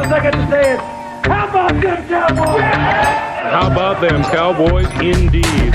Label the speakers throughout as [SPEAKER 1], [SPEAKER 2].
[SPEAKER 1] I get to say is, how about them Cowboys?
[SPEAKER 2] How about them Cowboys, indeed.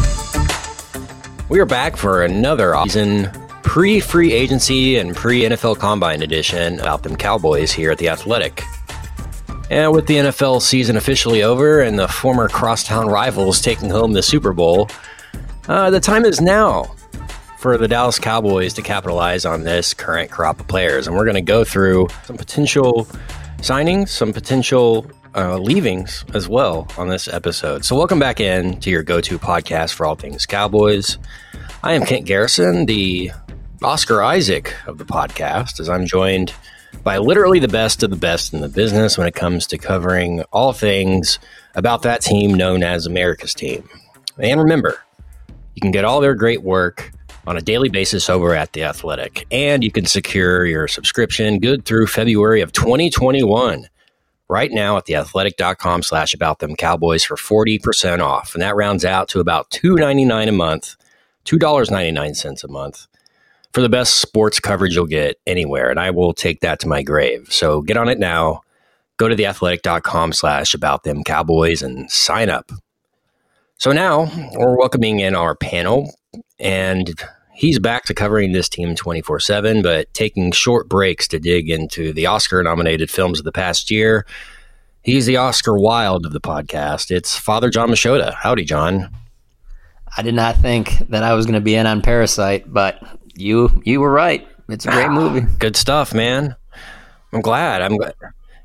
[SPEAKER 3] We are back for another season pre-free agency and pre-NFL Combine edition about them Cowboys here at The Athletic. And with the NFL season officially over and the former crosstown rivals taking home the Super Bowl, the time is now for the Dallas Cowboys to capitalize on this current crop of players. And we're going to go through some potential signings, some potential leavings as well on this episode. So welcome back in to your go-to podcast for all things Cowboys. I am Kent Garrison, the Oscar Isaac of the podcast, as I'm joined by literally the best of the best in the business when it comes to covering all things about that team known as America's team. And remember, you can get all their great work on a daily basis over at The Athletic, and you can secure your subscription good through February of 2021 right now at theathletic.com/aboutthemcowboys for 40% off. And that rounds out to about $2.99 a month, $2.99 a month for the best sports coverage you'll get anywhere. And I will take that to my grave. So get on it now. Go to theathletic.com/aboutthemcowboys and sign up. So now we're welcoming in our panel, and he's back to covering this team 24/7, but taking short breaks to dig into the Oscar-nominated films of the past year. He's the Oscar Wilde of the podcast. It's Father John Machota. Howdy, John.
[SPEAKER 4] I did not think that I was going to be in on Parasite, but you were right. It's a great movie.
[SPEAKER 3] Good stuff, man. I'm glad. I'm glad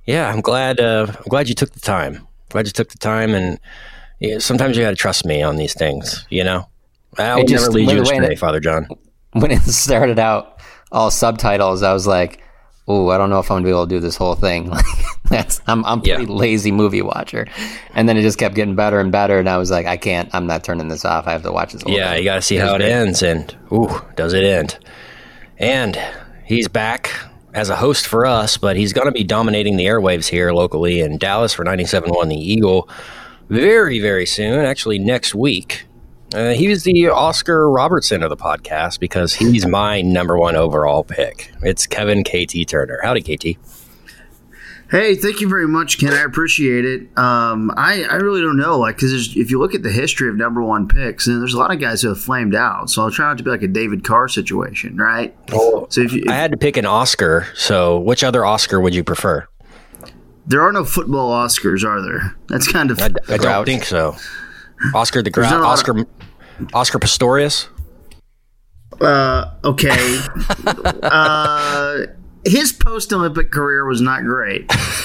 [SPEAKER 3] you took the time. Glad you took the time, and sometimes you got to trust me on these things, you know? I will never lead you astray, Father John.
[SPEAKER 4] When it started out, all subtitles, I was like, "Oh, I don't know if I'm going to be able to do this whole thing." I'm a pretty lazy movie watcher. And then it just kept getting better and better, and I was like, I can't. I'm not turning this off. I have to watch this whole thing.
[SPEAKER 3] Yeah, you got to see how it ends, and does it end? And he's back as a host for us, but he's going to be dominating the airwaves here locally in Dallas for 97.1 The Eagle very, very soon, actually next week. He was the Oscar Robertson of the podcast because he's my number one overall pick. It's Kevin KT Turner. Howdy, KT.
[SPEAKER 5] Hey, thank you very much, Ken. I appreciate it. I really don't know, because if you look at the history of number one picks, and there's a lot of guys who have flamed out. So I'll try not to be like a David Carr situation, right?
[SPEAKER 3] Well, so if I had to pick an Oscar, so which other Oscar would you prefer?
[SPEAKER 5] There are no football Oscars, are there? That's kind of
[SPEAKER 3] I don't think so. Oscar the Grouch, Oscar Pistorius.
[SPEAKER 5] Okay. His post-Olympic career was not great.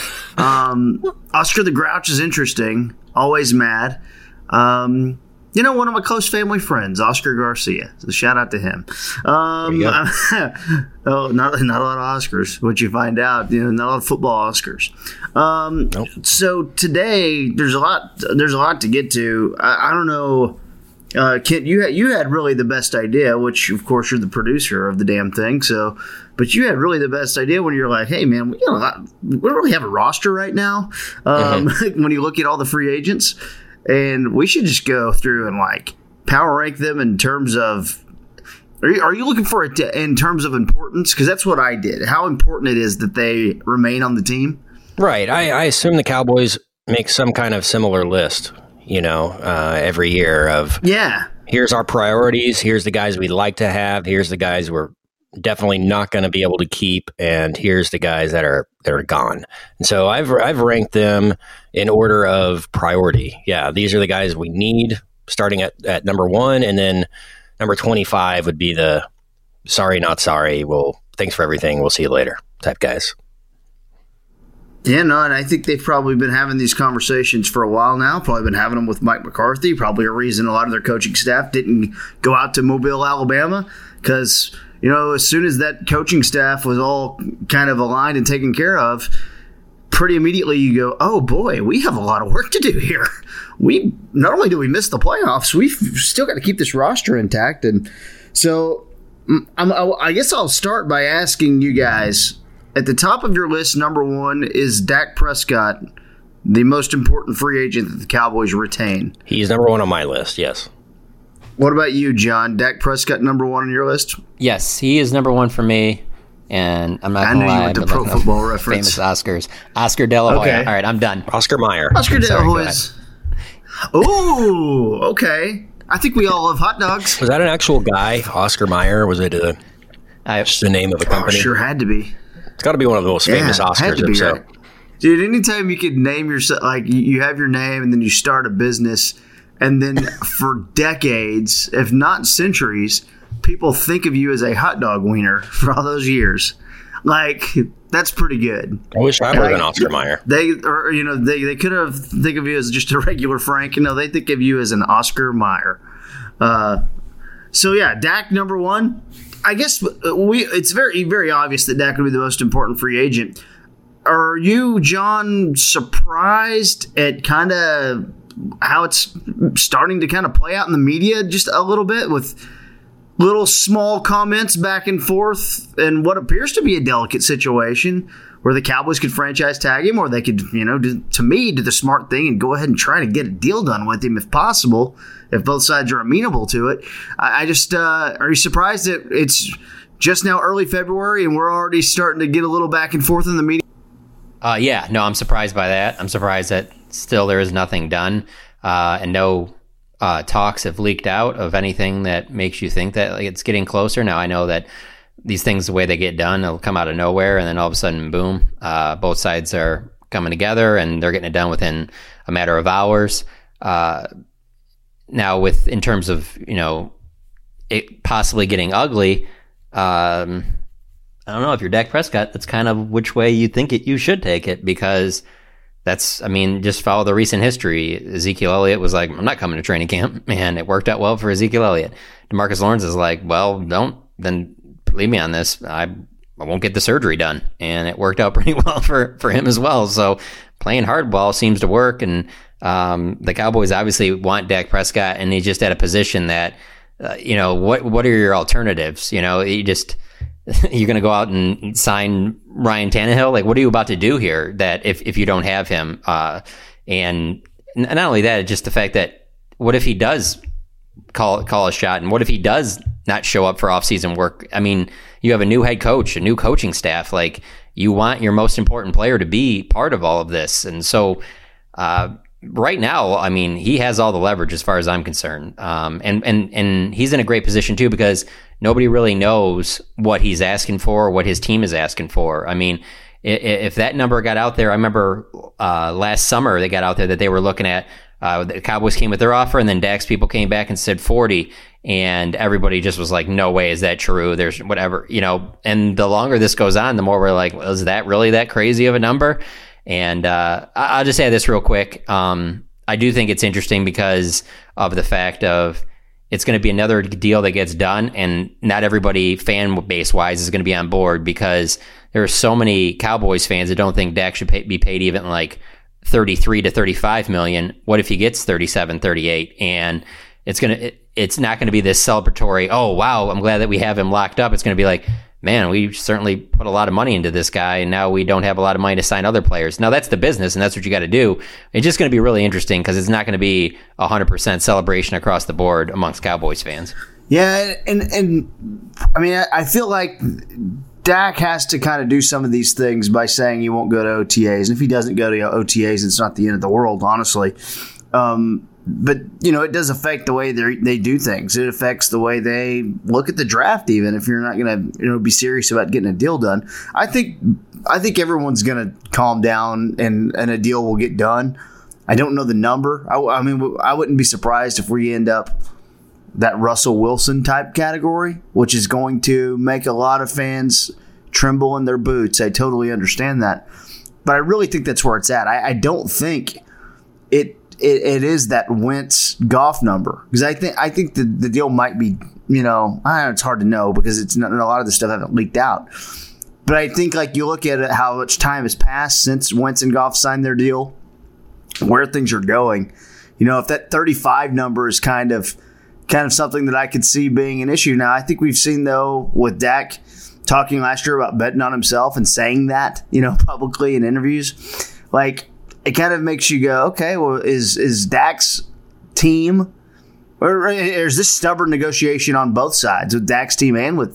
[SPEAKER 5] Oscar the Grouch is interesting. Always mad. One of my close family friends, Oscar Garcia. So shout out to him. Not a lot of Oscars. What you find out, not a lot of football Oscars. Nope. So today there's a lot to get to. I don't know. Kent, you had really the best idea, which of course you're the producer of the damn thing. So, but you had really the best idea when you're like, hey man, we don't really have a roster right now. When you look at all the free agents, and we should just go through and power rank them in terms of. Are you looking for it in terms of importance? Because that's what I did. How important it is that they remain on the team.
[SPEAKER 3] Right. I assume the Cowboys make some kind of similar list. Every year of, here's our priorities, here's the guys we'd like to have, here's the guys we're definitely not going to be able to keep, and here's the guys that are gone. And so I've ranked them in order of priority. Yeah, these are the guys we need, starting at number 1, and then number 25 would be the sorry, not sorry, well, thanks for everything, we'll see you later type guys.
[SPEAKER 5] Yeah, no, and I think they've probably been having these conversations for a while now, probably been having them with Mike McCarthy, probably a reason a lot of their coaching staff didn't go out to Mobile, Alabama, because, as soon as that coaching staff was all kind of aligned and taken care of, pretty immediately you go, oh boy, we have a lot of work to do here. Not only do we miss the playoffs, we've still got to keep this roster intact. And so I guess I'll start by asking you guys, at the top of your list, number 1 is Dak Prescott, the most important free agent that the Cowboys retain.
[SPEAKER 3] He's number 1 on my list, yes.
[SPEAKER 5] What about you, John? Dak Prescott number 1 on your list?
[SPEAKER 4] Yes, he is number 1 for me. And I'm not
[SPEAKER 5] I
[SPEAKER 4] going
[SPEAKER 5] knew
[SPEAKER 4] to
[SPEAKER 5] you
[SPEAKER 4] lie.
[SPEAKER 5] went to
[SPEAKER 4] but
[SPEAKER 5] Pro
[SPEAKER 4] like,
[SPEAKER 5] Football Reference.
[SPEAKER 4] Famous Oscars. Oscar De La Hoya.
[SPEAKER 5] Okay.
[SPEAKER 4] All right, I'm done.
[SPEAKER 3] Oscar Mayer.
[SPEAKER 5] Oscar De La
[SPEAKER 4] Sorry, go
[SPEAKER 5] Hoya's. Ooh, okay. I think we all love hot dogs.
[SPEAKER 3] Was that an actual guy, Oscar Mayer? Was it just the name of a company?
[SPEAKER 5] Sure had to be.
[SPEAKER 3] It's got to be one of the most famous
[SPEAKER 5] had
[SPEAKER 3] Oscars.
[SPEAKER 5] to be,
[SPEAKER 3] So.
[SPEAKER 5] right? Dude, anytime you could name yourself, like you have your name and then you start a business, and then for decades, if not centuries, people think of you as a hot dog wiener for all those years. Like, that's pretty good.
[SPEAKER 3] I wish I was an Oscar Mayer.
[SPEAKER 5] They could have think of you as just a regular Frank. No, they think of you as an Oscar Mayer. So yeah, Dak number one. I guess it's very, very obvious that Dak would be the most important free agent. Are you, John, surprised at kind of how it's starting to kind of play out in the media just a little bit with little small comments back and forth and what appears to be a delicate situation where the Cowboys could franchise tag him, or they could, do the smart thing and go ahead and try to get a deal done with him if possible, if both sides are amenable to it. I just, are you surprised that it's just now early February and we're already starting to get a little back and forth in the media?
[SPEAKER 4] Yeah, no, I'm surprised by that. I'm surprised that still there is nothing done, and no talks have leaked out of anything that makes you think that it's getting closer. Now, I know that these things, the way they get done, they'll come out of nowhere, and then all of a sudden, boom, both sides are coming together, and they're getting it done within a matter of hours. Now, in terms of, it possibly getting ugly, I don't know, if you're Dak Prescott, that's kind of which way you think you should take it, because just follow the recent history. Ezekiel Elliott was like, I'm not coming to training camp, and it worked out well for Ezekiel Elliott. DeMarcus Lawrence is like, well, then leave me on this. I won't get the surgery done. And it worked out pretty well for him as well. So playing hardball seems to work. And the Cowboys obviously want Dak Prescott, and he's just at a position that, what are your alternatives? You're going to go out and sign Ryan Tannehill? Like, what are you about to do here that if you don't have him? And not only that, just the fact that what if he does call a shot, and what if he does not show up for off-season work? I mean, you have a new head coach, a new coaching staff. Like, you want your most important player to be part of all of this. And so right now, I mean, he has all the leverage as far as I'm concerned. And he's in a great position too, because nobody really knows what he's asking for or what his team is asking for. I mean, if that number got out there, I remember last summer they got out there that they were looking at, the Cowboys came with their offer, and then Dak's people came back and said 40, and everybody just was like, no way is that true. There's whatever, and the longer this goes on, the more we're like, well, is that really that crazy of a number? And I'll just say this real quick. I do think it's interesting because of the fact of it's going to be another deal that gets done, and not everybody fan base wise is going to be on board, because there are so many Cowboys fans that don't think Dak should be paid even like 33 to 35 million. What if he gets 37, 38? And it's not going to be this celebratory, oh, wow, I'm glad that we have him locked up. It's going to be like, man, we certainly put a lot of money into this guy, and now we don't have a lot of money to sign other players. Now, that's the business, and that's what you got to do. It's just going to be really interesting, because it's not going to be 100% celebration across the board amongst Cowboys fans.
[SPEAKER 5] Yeah, and I mean, I feel like Dak has to kind of do some of these things by saying he won't go to OTAs. And if he doesn't go to OTAs, it's not the end of the world, honestly. But, it does affect the way they do things. It affects the way they look at the draft, even if you're not going to be serious about getting a deal done. I think everyone's going to calm down and a deal will get done. I don't know the number. I mean, I wouldn't be surprised if we end up that Russell Wilson type category, which is going to make a lot of fans tremble in their boots. I totally understand that. But I really think that's where it's at. I don't think it is that Wentz Goff number, because I think the deal might be, it's hard to know because it's not, a lot of the stuff haven't leaked out. But I think, like, you look at it, how much time has passed since Wentz and Goff signed their deal, where things are going. If that 35 number is kind of something that I could see being an issue. Now, I think we've seen, though, with Dak talking last year about betting on himself and saying that, publicly in interviews, like, it kind of makes you go, okay, well, is Dak's team, or is this stubborn negotiation on both sides, with Dak's team and with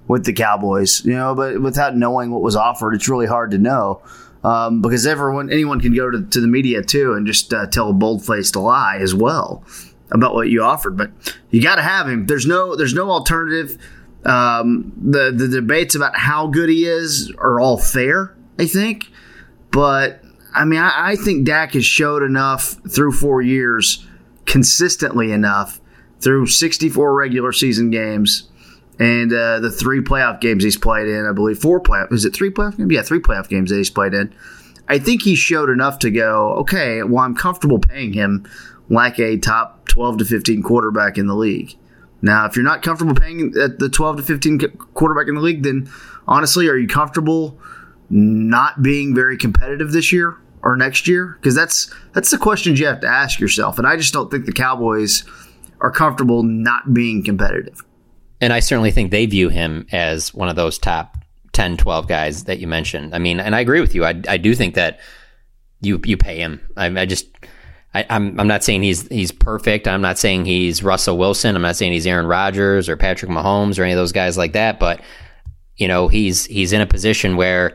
[SPEAKER 5] with the Cowboys, but without knowing what was offered, it's really hard to know. Because anyone can go to the media too and just tell a bold-faced lie as well about what you offered. But you got to have him. There's no alternative. The debates about how good he is are all fair, I think. But I mean, I think Dak has showed enough through 4 years, consistently enough through 64 regular season games. And the 3 playoff games he's played in, I believe 4 playoff. Is it 3 playoff games? Yeah, 3 playoff games that he's played in. I think he showed enough to go, okay, well, I'm comfortable paying him like a top 12 to 15 quarterback in the league. Now, if you're not comfortable paying at the 12 to 15 quarterback in the league, then honestly, are you comfortable not being very competitive this year or next year? Because that's the questions you have to ask yourself. And I just don't think the Cowboys are comfortable not being competitive.
[SPEAKER 4] And I certainly think they view him as one of those top 10, 12 guys that you mentioned. I mean, and I agree with you. I do think that you pay him. I'm not saying he's perfect. I'm not saying he's Russell Wilson. I'm not saying he's Aaron Rodgers or Patrick Mahomes or any of those guys like that. But he's in a position where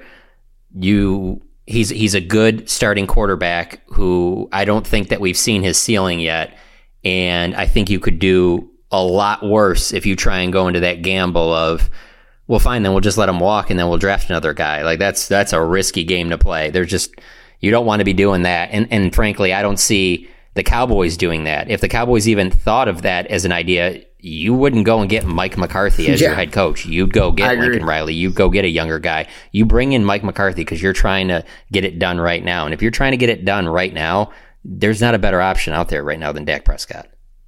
[SPEAKER 4] he's a good starting quarterback who I don't think that we've seen his ceiling yet. And I think you could do a lot worse if you try and go into that gamble of, well, fine, then we'll just let him walk and then we'll draft another guy. Like that's a risky game to play. You don't want to be doing that. And frankly, I don't see the Cowboys doing that. If the Cowboys even thought of that as an idea, you wouldn't go and get Mike McCarthy as your head coach. You'd go get Lincoln Riley. You'd go get a younger guy. You bring in Mike McCarthy because you're trying to get it done right now. And if you're trying to get it done right now, there's not a better option out there right now than Dak Prescott.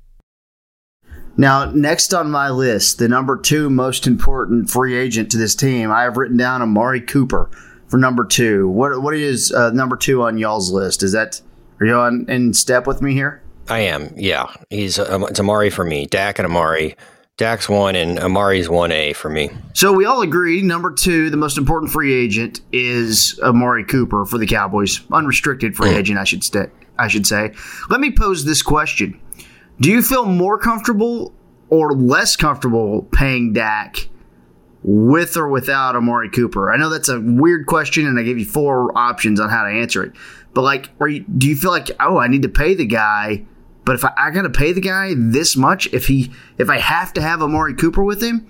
[SPEAKER 5] Now, next on my list, the number 2 most important free agent to this team, I have written down Amari Cooper for number 2. What is number 2 on y'all's list? Are you in step with me here?
[SPEAKER 3] I am, yeah. It's Amari for me. Dak and Amari. Dak's 1 and Amari's 1A for me.
[SPEAKER 5] So we all agree number 2, the most important free agent, is Amari Cooper for the Cowboys. Unrestricted free agent, I should say. Let me pose this question. Do you feel more comfortable or less comfortable paying Dak with or without Amari Cooper? I know that's a weird question, and I gave you 4 options on how to answer it. But do you feel like, I need to pay the guy, but if I got to pay the guy this much if I have to have Amari Cooper with him?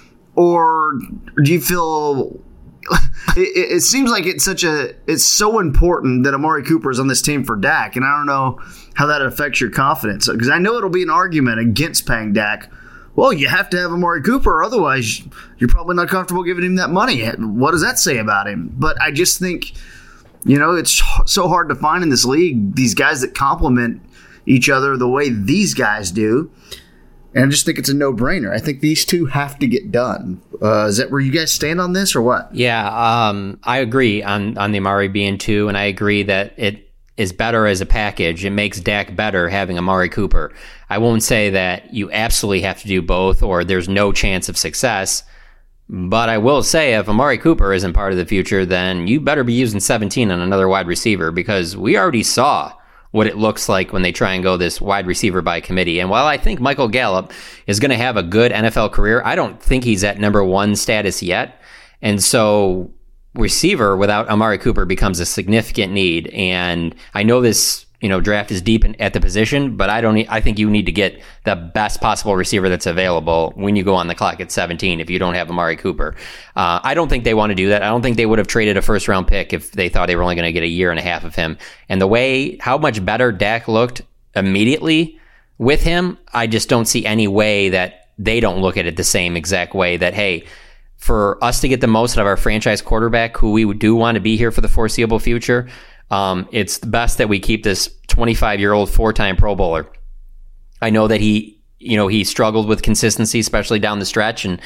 [SPEAKER 5] Or do you feel it seems like it's so important that Amari Cooper is on this team for Dak, and I don't know how that affects your confidence, because I know it'll be an argument against paying Dak. Well, you have to have Amari Cooper, otherwise you're probably not comfortable giving him that money. What does that say about him? But I just think, it's so hard to find in this league these guys that complement each other the way these guys do. And I just think it's a no-brainer. I think these two have to get done. Is that where you guys stand on this or what?
[SPEAKER 4] Yeah, I agree on the Amari being 2, and I agree that it is better as a package. It makes Dak better having Amari Cooper. I won't say that you absolutely have to do both or there's no chance of success, but I will say if Amari Cooper isn't part of the future, then you better be using 17 on another wide receiver, because we already saw what it looks like when they try and go this wide receiver by committee. And while I think Michael Gallup is going to have a good NFL career, I don't think he's at number 1 status yet. And so receiver without Amari Cooper becomes a significant need. And I know this, draft is deep at the position, but I think you need to get the best possible receiver that's available when you go on the clock at 17 if you don't have Amari Cooper. I don't think they want to do that. I don't think they would have traded a first-round pick if they thought they were only going to get a year and a half of him. And how much better Dak looked immediately with him, I just don't see any way that they don't look at it the same exact way that, hey, for us to get the most out of our franchise quarterback, who we do want to be here for the foreseeable future, it's the best that we keep this 25-year-old 4-time Pro Bowler. I know that he struggled with consistency, especially down the stretch, and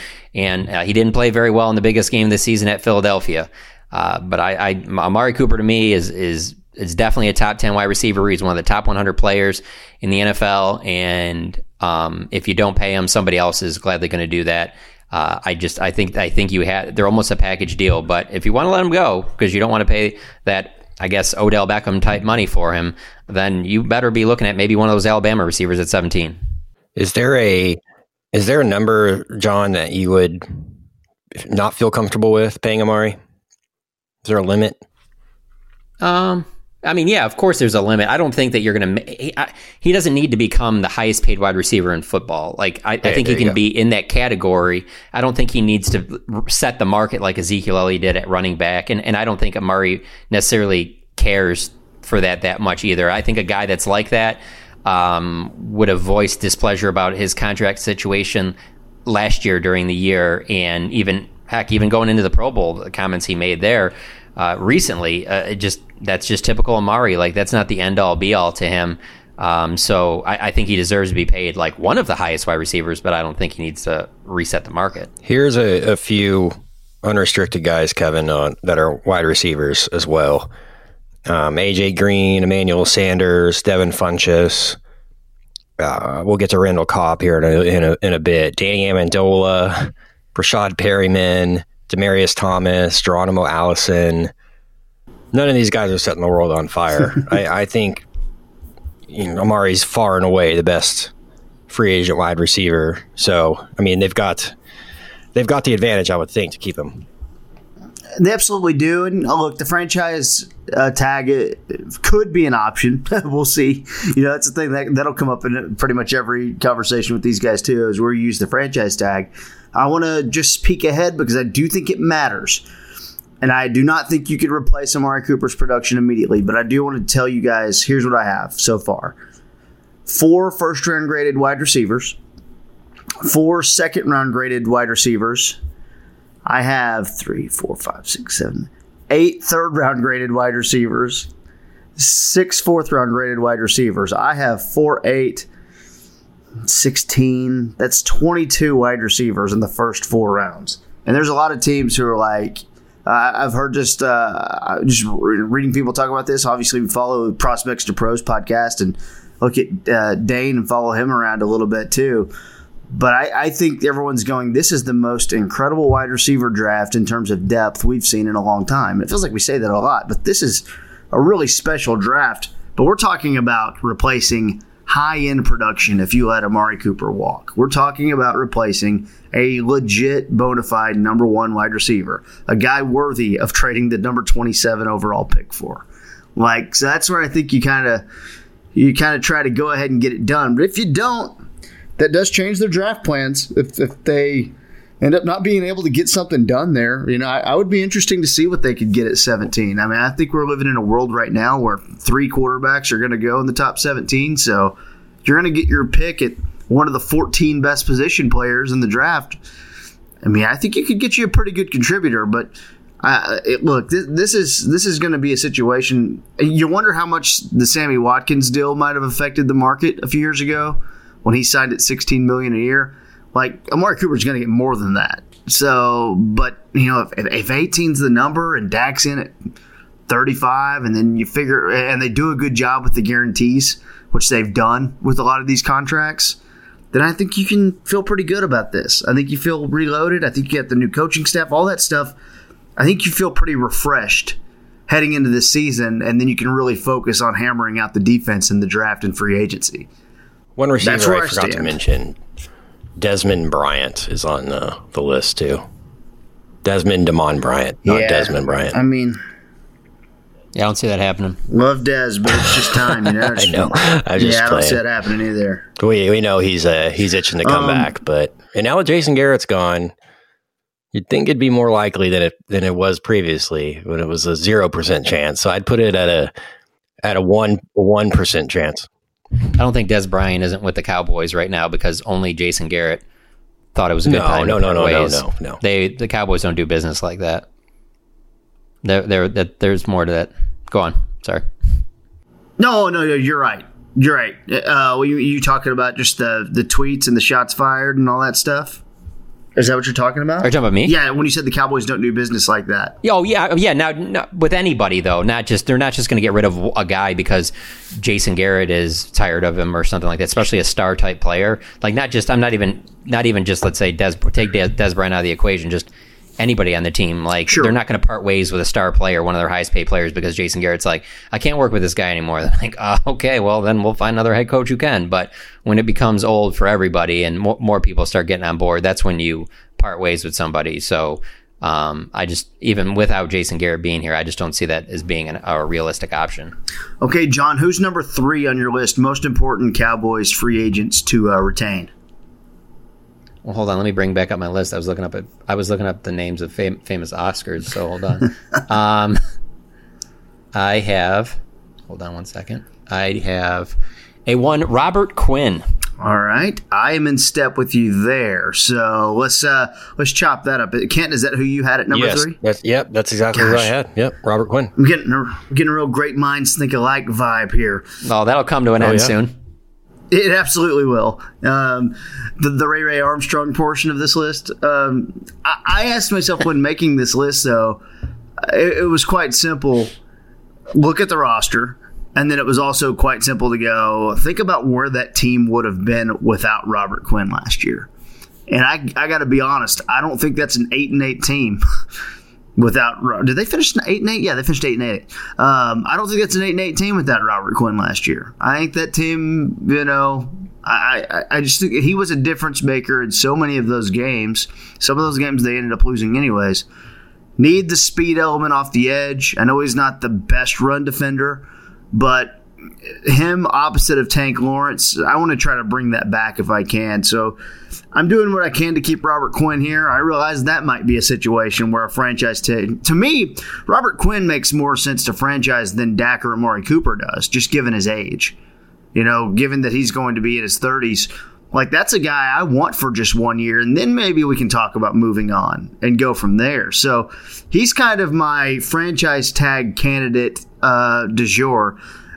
[SPEAKER 4] he didn't play very well in the biggest game of the season at Philadelphia. But Amari Cooper to me is definitely a top 10 wide receiver. He's one of the top 100 players in the NFL, and if you don't pay him, somebody else is gladly going to do that. I think they're almost a package deal. But if you want to let him go because you don't want to pay that, I guess, Odell Beckham type money for him, then you better be looking at maybe one of those Alabama receivers at 17.
[SPEAKER 3] Is there a number, John, that you would not feel comfortable with paying Amari? Is there a limit?
[SPEAKER 4] I mean, yeah, of course there's a limit. I don't think that you're going to... He doesn't need to become the highest paid wide receiver in football. Like, I think he can be in that category. I don't think he needs to set the market like Ezekiel Elliott did at running back. And I don't think Amari necessarily cares for that much either. I think a guy that's like that would have voiced displeasure about his contract situation last year during the year, and even going into the Pro Bowl, the comments he made there recently, that's just typical Amari. Like, that's not the end all be all to him. So I think he deserves to be paid like one of the highest wide receivers, but I don't think he needs to reset the market.
[SPEAKER 3] Here's a few unrestricted guys, Kevin, that are wide receivers as well. AJ Green, Emmanuel Sanders, Devin Funchess. We'll get to Randall Cobb here in a bit. Danny Amendola, Rashad Perryman, Demaryius Thomas, Geronimo Allison. None of these guys are setting the world on fire. I think Amari's far and away the best free agent wide receiver. So, I mean, they've got the advantage, I would think, to keep him.
[SPEAKER 5] They absolutely do. And look, the franchise tag could be an option. We'll see. That's the thing that'll come up in pretty much every conversation with these guys too, is where you use the franchise tag. I want to just peek ahead because I do think it matters. And I do not think you could replace Amari Cooper's production immediately, but I do want to tell you guys, here's what I have so far. 4 first-round graded wide receivers, 4 second-round graded wide receivers. I have 3, 4, 5, 6, 7, 8 third-round graded wide receivers, 6 fourth-round graded wide receivers. I have 4, 8, 16. That's 22 wide receivers in the first 4 rounds. And there's a lot of teams who are like, I've heard just reading people talk about this. Obviously, we follow Prospects to Pros podcast and look at Dane and follow him around a little bit too. But I think everyone's going, this is the most incredible wide receiver draft in terms of depth we've seen in a long time. It feels like we say that a lot, but this is a really special draft. But we're talking about replacing high-end production if you let Amari Cooper walk. We're talking about replacing a legit, bona fide number 1 wide receiver, a guy worthy of trading the number 27 overall pick for. So that's where I think you kind of try to go ahead and get it done. But if you don't, that does change their draft plans. If they end up not being able to get something done there, I would be interesting to see what they could get at 17. I mean, I think we're living in a world right now where 3 quarterbacks are going to go in the top 17. So you're going to get your pick at one of the 14 best position players in the draft. I mean, I think it could get you a pretty good contributor, but look, this is going to be a situation. You wonder how much the Sammy Watkins deal might have affected the market a few years ago when he signed at $16 million a year. Like, Amari Cooper's going to get more than that. So, but if 18's the number and Dak's in at 35, and then you figure, and they do a good job with the guarantees, which they've done with a lot of these contracts, then I think you can feel pretty good about this. I think you feel reloaded. I think you get the new coaching staff, all that stuff. I think you feel pretty refreshed heading into this season, and then you can really focus on hammering out the defense in the draft and free agency.
[SPEAKER 3] One receiver I forgot to mention, Desmond Bryant is on the list too. Desmond Damon Bryant, not Desmond Bryant.
[SPEAKER 5] I mean,
[SPEAKER 4] yeah, I don't see that happening.
[SPEAKER 5] Love Des, but it's just time,
[SPEAKER 3] I know. I
[SPEAKER 5] don't see that happening either.
[SPEAKER 3] We know he's itching to come back, but now that Jason Garrett's gone, you'd think it'd be more likely than it was previously when it was a 0% chance. So I'd put it at a 1% chance.
[SPEAKER 4] I don't think Des Bryant isn't with the Cowboys right now because only Jason Garrett thought it was a good time. No. The Cowboys don't do business like that. There's more to that. Go on. Sorry.
[SPEAKER 5] No, you're right. You're right. You talking about just the tweets and the shots fired and all that stuff? Is that what you're talking about?
[SPEAKER 4] Are you talking about me?
[SPEAKER 5] Yeah, when you said the Cowboys don't do business like that.
[SPEAKER 4] Oh, yeah. Now, with anybody though, they're not just going to get rid of a guy because Jason Garrett is tired of him or something like that. Especially a star type player. Like not even just let's say take Des Bryant out of the equation. Just anybody on the team. Like They're not going to part ways with a star player, one of their highest paid players, because Jason Garrett's like, I can't work with this guy anymore. They're like, okay, well then we'll find another head coach who can. But when it becomes old for everybody and more people start getting on board, that's when you part ways with somebody. So I just, even without Jason Garrett being here, I just don't see that as being a realistic option.
[SPEAKER 5] Okay, John, who's number 3 on your list? Most important Cowboys free agents to retain.
[SPEAKER 4] Well, hold on. Let me bring back up my list. I was looking up the names of famous Oscars. So hold on. I have. Hold on one second. I have Robert Quinn.
[SPEAKER 5] All right, I am in step with you there. So let's chop that up. Kent, is that who you had at number 3?
[SPEAKER 3] That's exactly who I had. Yep, Robert Quinn.
[SPEAKER 5] I'm getting a real great minds think alike vibe here.
[SPEAKER 4] Oh, that'll come to an end soon.
[SPEAKER 5] It absolutely will. The Ray Armstrong portion of this list. I asked myself when making this list, though, it was quite simple. Look at the roster, and then it was also quite simple to go, think about where that team would have been without Robert Quinn last year. And I got to be honest, I don't think that's an 8-8 team. Did they finish 8-8? Yeah, they finished 8-8. I don't think that's an 8-8 team without Robert Quinn last year. I think that team, I just think he was a difference maker in so many of those games. Some of those games they ended up losing anyways. Need the speed element off the edge. I know he's not the best run defender, but him opposite of Tank Lawrence, I want to try to bring that back if I can. So I'm doing what I can to keep Robert Quinn here. I realize that might be a situation where a franchise to me, Robert Quinn makes more sense to franchise than Dak or Amari Cooper does, just given his age. Given that he's going to be in his 30s. Like, that's a guy I want for just 1 year, and then maybe we can talk about moving on and go from there. So he's kind of my franchise tag candidate du jour.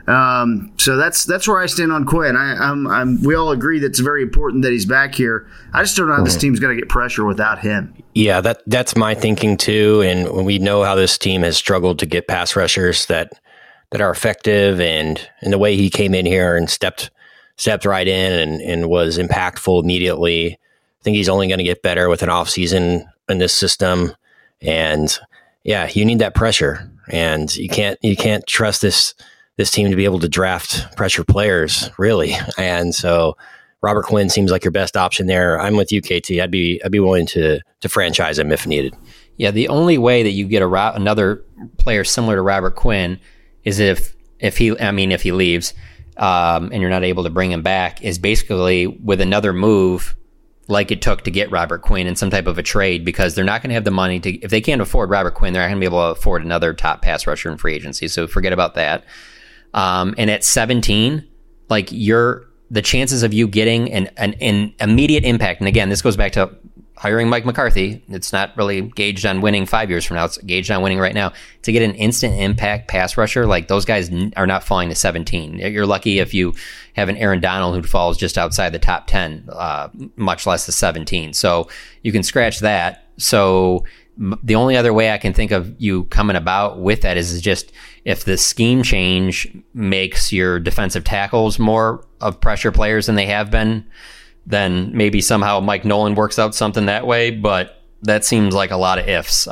[SPEAKER 5] So that's where I stand on Quinn. We all agree that it's very important that he's back here. I just don't know how this team's going to get pressure without him.
[SPEAKER 3] Yeah, that's my thinking too. And we know how this team has struggled to get pass rushers that are effective, and the way he came in here and stepped right in and was impactful immediately. I think he's only going to get better with an offseason in this system. And yeah, you need that pressure, and you can't trust this team to be able to draft pressure players, really. And so Robert Quinn seems like your best option there. I'm with you, KT. I'd be willing to franchise him if needed.
[SPEAKER 4] Yeah, the only way that you get another player similar to Robert Quinn is if he leaves, and you're not able to bring him back, is basically with another move like it took to get Robert Quinn in some type of a trade, because they're not going to have the money to, if they can't afford Robert Quinn, they're not going to be able to afford another top pass rusher in free agency. So forget about that. And at 17, like the chances of you getting an immediate impact, and again, this goes back to hiring Mike McCarthy. It's not really gauged on winning 5 years from now. It's gauged on winning right now. To get an instant impact pass rusher, like those guys are not falling to 17. You're lucky if you have an Aaron Donald who falls just outside the top 10, much less the 17. So you can scratch that. So the only other way I can think of you coming about with that is just if the scheme change makes your defensive tackles more of pressure players than they have been, then maybe somehow Mike Nolan works out something that way. But that seems like a lot of ifs.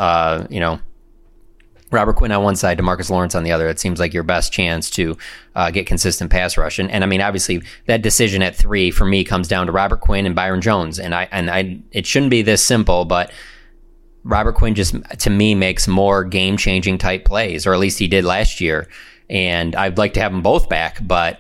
[SPEAKER 4] Robert Quinn on one side, DeMarcus Lawrence on the other. It seems like your best chance to get consistent pass rush. And I mean, obviously, that decision at 3 for me comes down to Robert Quinn and Byron Jones. And it shouldn't be this simple, but Robert Quinn just, to me, makes more game-changing type plays, or at least he did last year. And I'd like to have them both back, but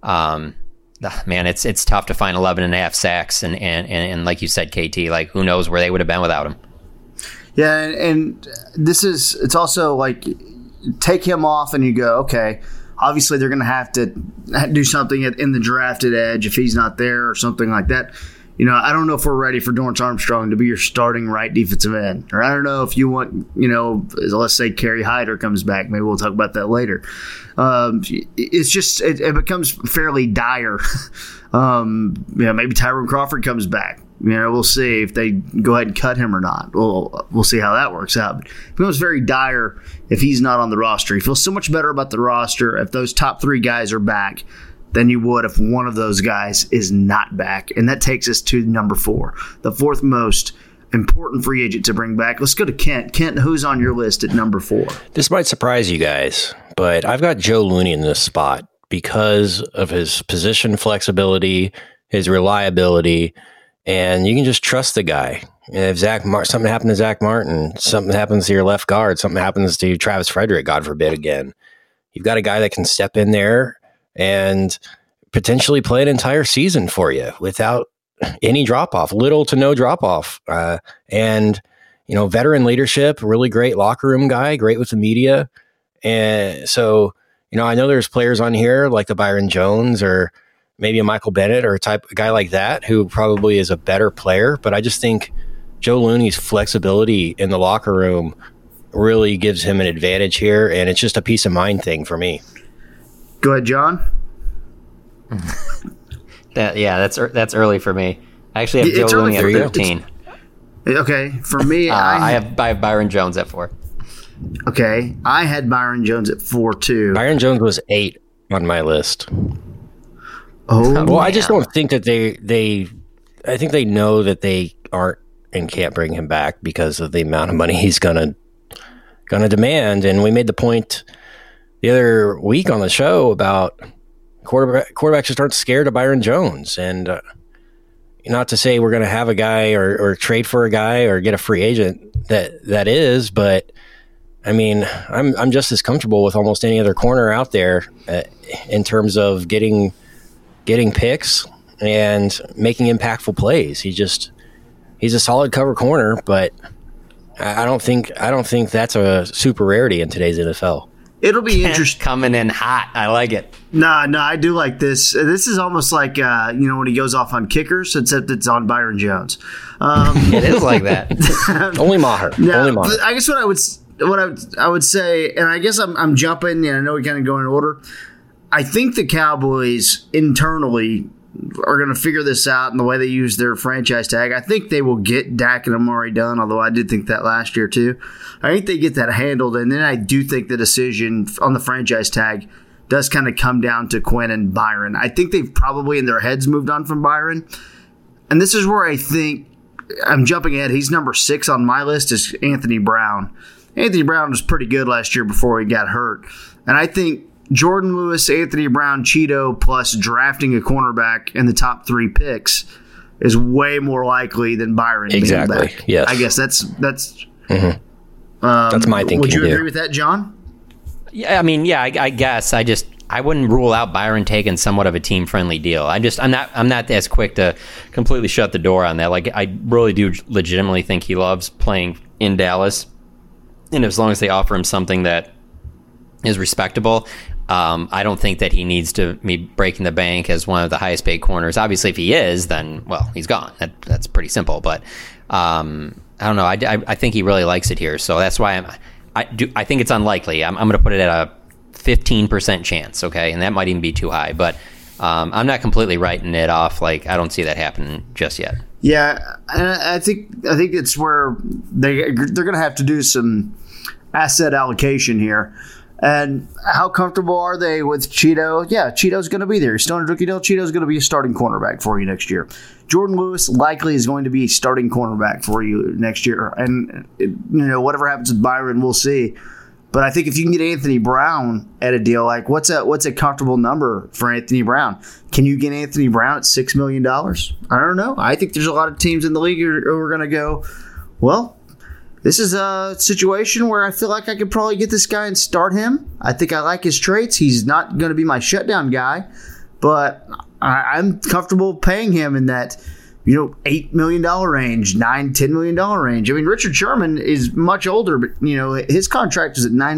[SPEAKER 4] man, it's tough to find 11.5 sacks. And like you said, KT, like who knows where they would have been without him.
[SPEAKER 5] Yeah, and it's also like, take him off and you go, okay, obviously they're going to have to do something in the draft at edge if he's not there or something like that. I don't know if we're ready for Dorrance Armstrong to be your starting right defensive end. Or I don't know if you want, let's say Kerry Hyder comes back. Maybe we'll talk about that later. It's just, it becomes fairly dire. Maybe Tyrone Crawford comes back. We'll see if they go ahead and cut him or not. We'll see how that works out. But it becomes very dire if he's not on the roster. You feel so much better about the roster if those top 3 guys are back than you would if one of those guys is not back. And that takes us to number 4, the 4th most important free agent to bring back. Let's go to Kent. Kent, who's on your list at number 4?
[SPEAKER 3] This might surprise you guys, but I've got Joe Looney in this spot because of his position flexibility, his reliability, and you can just trust the guy. And if something happened to Zach Martin, something happens to your left guard, something happens to Travis Frederick, God forbid again, you've got a guy that can step in there and potentially play an entire season for you without any drop off, little to no drop off. And, veteran leadership, really great locker room guy, great with the media. And so, I know there's players on here like the Byron Jones or maybe a Michael Bennett or a guy like that who probably is a better player. But I just think Joe Looney's flexibility in the locker room really gives him an advantage here. And it's just a peace of mind thing for me.
[SPEAKER 5] Go ahead, John.
[SPEAKER 4] That's early for me. I actually have Joe Looney at 13.
[SPEAKER 5] Okay, for me,
[SPEAKER 4] I have Byron Jones at 4.
[SPEAKER 5] Okay, I had Byron Jones at 4 too.
[SPEAKER 3] Byron Jones was 8 on my list.
[SPEAKER 5] Oh,
[SPEAKER 3] well, I just don't think that I think they know that they aren't and can't bring him back because of the amount of money he's gonna demand. And we made the point the other week on the show about quarterbacks just aren't scared of Byron Jones. And not to say we're going to have a guy or trade for a guy or get a free agent that is, but I mean, I'm just as comfortable with almost any other corner out there in terms of getting picks and making impactful plays. He's a solid cover corner, but I don't think that's a super rarity in today's NFL.
[SPEAKER 5] It'll be interesting.
[SPEAKER 4] Coming in hot. I like it.
[SPEAKER 5] No, I do like this. This is almost like when he goes off on kickers, except it's on Byron Jones.
[SPEAKER 4] It is like that.
[SPEAKER 3] Only Maher.
[SPEAKER 5] Now,
[SPEAKER 3] Only Maher.
[SPEAKER 5] I guess what I would say, and I guess I'm jumping, and I know we kind of go in order. I think the Cowboys internally are going to figure this out in the way they use their franchise tag. I think they will get Dak and Amari done, although I did think that last year too. I think they get that handled, and then I do think the decision on the franchise tag does kind of come down to Quinn and Byron. I think they've probably in their heads moved on from Byron, and this is where I think I'm jumping ahead. He's number 6 on my list is Anthony Brown. Anthony Brown was pretty good last year before he got hurt, and I think Jordan Lewis, Anthony Brown, Cheeto, plus drafting a cornerback in the top 3 picks is way more likely than Byron being back.
[SPEAKER 3] Yes.
[SPEAKER 5] I guess that's
[SPEAKER 3] Mm-hmm. That's my thinking.
[SPEAKER 5] Would you agree
[SPEAKER 3] too.
[SPEAKER 5] with that, John?
[SPEAKER 4] Yeah, I mean, I guess I wouldn't rule out Byron taking somewhat of a team friendly deal. I'm not as quick to completely shut the door on that. Like, I really do legitimately think he loves playing in Dallas, and as long as they offer him something that is respectable, I don't think that he needs to be breaking the bank as one of the highest paid corners. Obviously, if he is, then, well, he's gone. That's pretty simple. But I don't know. I think he really likes it here. So that's why I think it's unlikely. I'm going to put it at a 15% chance, okay? And that might even be too high. But I'm not completely writing it off. Like, I don't see that happening just yet.
[SPEAKER 5] Yeah, and I think it's where they're going to have to do some asset allocation here. And how comfortable are they with Cheeto? Yeah, Cheeto's going to be there. He's still on a rookie deal. Cheeto's going to be a starting cornerback for you next year. Jordan Lewis likely is going to be a starting cornerback for you next year. And, whatever happens with Byron, we'll see. But I think if you can get Anthony Brown at a deal, like what's a comfortable number for Anthony Brown? Can you get Anthony Brown at $6 million? I don't know. I think there's a lot of teams in the league who are going to go, well, this is a situation where I feel like I could probably get this guy and start him. I think I like his traits. He's not going to be my shutdown guy, but I'm comfortable paying him in that, $8 million range, $10 million range. I mean, Richard Sherman is much older, but, his contract is at $9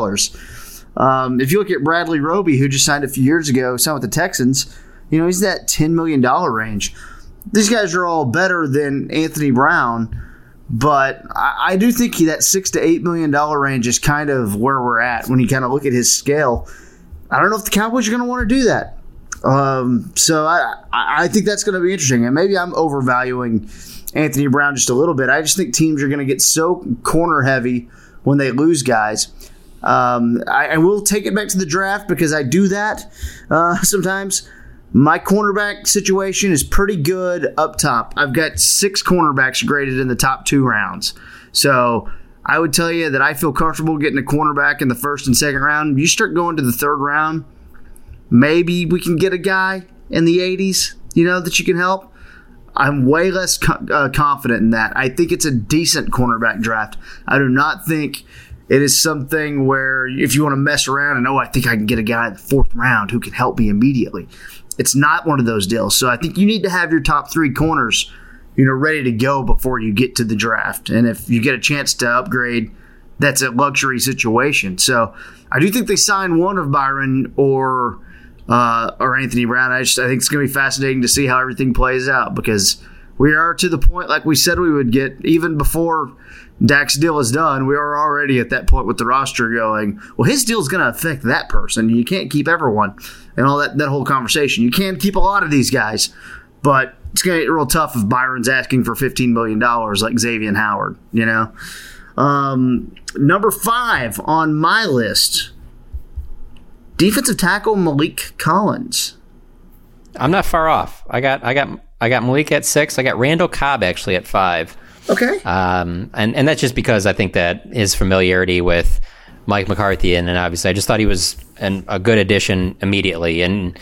[SPEAKER 5] million. If you look at Bradley Roby, who just signed a few years ago, signed with the Texans, he's that $10 million range. These guys are all better than Anthony Brown. But I do think that $6 to $8 million range is kind of where we're at when you kind of look at his scale. I don't know if the Cowboys are going to want to do that. So I think that's going to be interesting. And maybe I'm overvaluing Anthony Brown just a little bit. I just think teams are going to get so corner heavy when they lose guys. I will take it back to the draft because I do that sometimes. My cornerback situation is pretty good up top. I've got 6 cornerbacks graded in the top 2 rounds. So I would tell you that I feel comfortable getting a cornerback in the 1st and 2nd round. You start going to the 3rd round, maybe we can get a guy in the 80s, that you can help. I'm way less confident in that. I think it's a decent cornerback draft. I do not think it is something where if you want to mess around and, I think I can get a guy in the 4th round who can help me immediately. It's not one of those deals. So I think you need to have your top 3 corners, ready to go before you get to the draft. And if you get a chance to upgrade, that's a luxury situation. So I do think they sign one of Byron or Anthony Brown. I think it's going to be fascinating to see how everything plays out, because we are to the point like we said we would get even before Dak's deal is done. We are already at that point with the roster going, well, his deal is going to affect that person. You can't keep everyone and all that whole conversation. You can keep a lot of these guys, but it's going to get real tough if Byron's asking for $15 million like Xavier Howard, Number 5 on my list, defensive tackle Maliek Collins.
[SPEAKER 4] I'm not far off. I got Maliek at 6. I got Randall Cobb actually at 5.
[SPEAKER 5] Okay.
[SPEAKER 4] And that's just because I think that his familiarity with Mike McCarthy, and obviously I just thought he was a good addition immediately. And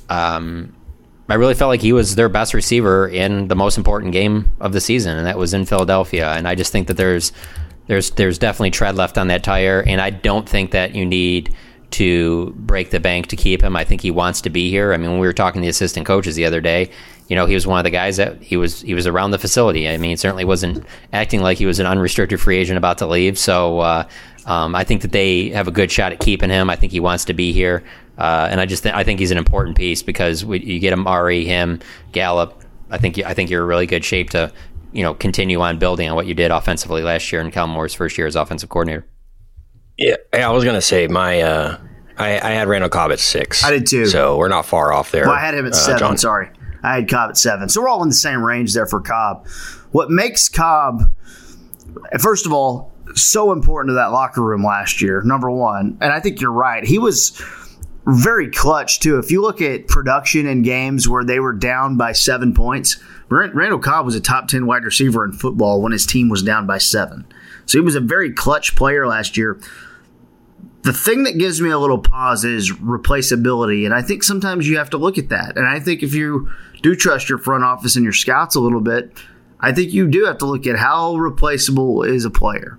[SPEAKER 4] I really felt like he was their best receiver in the most important game of the season, and that was in Philadelphia. And I just think that there's definitely tread left on that tire, and I don't think that you need to break the bank to keep him. I think he wants to be here. I mean, when we were talking to the assistant coaches the other day, he was one of the guys that he was around the facility. I mean, he certainly wasn't acting like he was an unrestricted free agent about to leave. So I think that they have a good shot at keeping him. I think he wants to be here, and I think he's an important piece because you get Amari, him, Gallup. I think you're in really good shape to continue on building on what you did offensively last year in Kellen Moore's first year as offensive coordinator.
[SPEAKER 3] Yeah, I was going to say I had Randall Cobb at 6.
[SPEAKER 5] I did too.
[SPEAKER 3] So we're not far off there.
[SPEAKER 5] Well, I had him at 7.
[SPEAKER 3] John.
[SPEAKER 5] Sorry. I had Cobb at 7. So we're all in the same range there for Cobb. What makes Cobb, first of all, so important to that locker room last year, number one, and I think you're right. He was very clutch too. If you look at production in games where they were down by 7 points, Randall Cobb was a top 10 wide receiver in football when his team was down by 7. So he was a very clutch player last year. The thing that gives me a little pause is replaceability, and I think sometimes you have to look at that. And I think if you do trust your front office and your scouts a little bit, I think you do have to look at how replaceable is a player.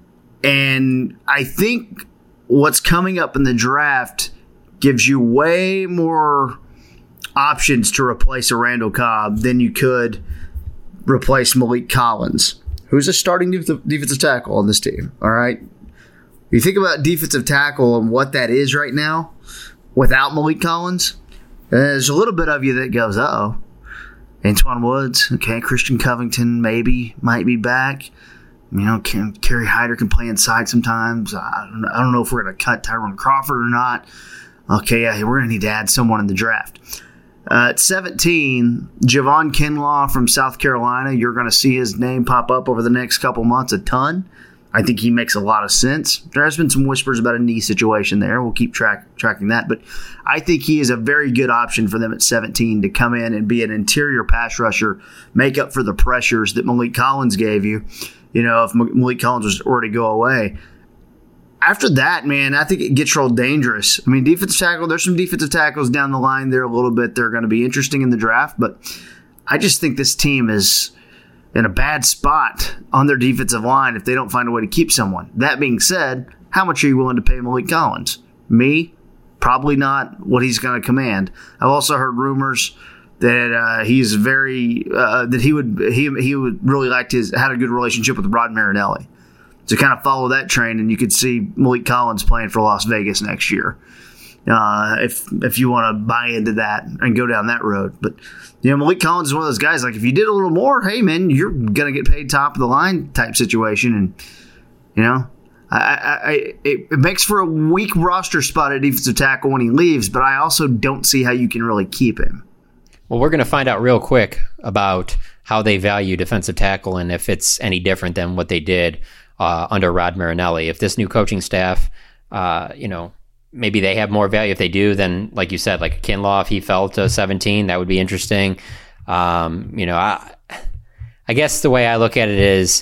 [SPEAKER 5] And I think what's coming up in the draft gives you way more options to replace a Randall Cobb than you could replace Maliek Collins, who's a starting defensive tackle on this team. All right. You think about defensive tackle and what that is right now without Maliek Collins, there's a little bit of you that goes, uh-oh. Antoine Woods, okay, Christian Covington might be back. Kerry Hyder can play inside sometimes. I don't know if we're going to cut Tyrone Crawford or not. Okay, yeah, we're going to need to add someone in the draft. At 17, Javon Kinlaw from South Carolina. You're going to see his name pop up over the next couple months a ton. I think he makes a lot of sense. There has been some whispers about a knee situation there. We'll keep tracking that. But I think he is a very good option for them at 17 to come in and be an interior pass rusher, make up for the pressures that Maliek Collins gave you. If Maliek Collins was already go away. After that, man, I think it gets real dangerous. I mean, defensive tackle, there's some defensive tackles down the line there a little bit. They're going to be interesting in the draft. But I just think this team is in a bad spot on their defensive line if they don't find a way to keep someone. That being said, how much are you willing to pay Maliek Collins? Me? Probably not what he's going to command. I've also heard rumors that he's very that he would really had a good relationship with Rod Marinelli. To kind of follow that train, and you could see Maliek Collins playing for Las Vegas next year. If you want to buy into that and go down that road. But Maliek Collins is one of those guys, like if you did a little more, hey man, you're gonna get paid top of the line type situation. And it makes for a weak roster spot at defensive tackle when he leaves, but I also don't see how you can really keep him.
[SPEAKER 4] Well, we're going to find out real quick about how they value defensive tackle and if it's any different than what they did under Rod Marinelli. If this new coaching staff, maybe they have more value. If they do, then like you said, like Kinlaw, if he fell to 17, that would be interesting. I guess the way I look at it is,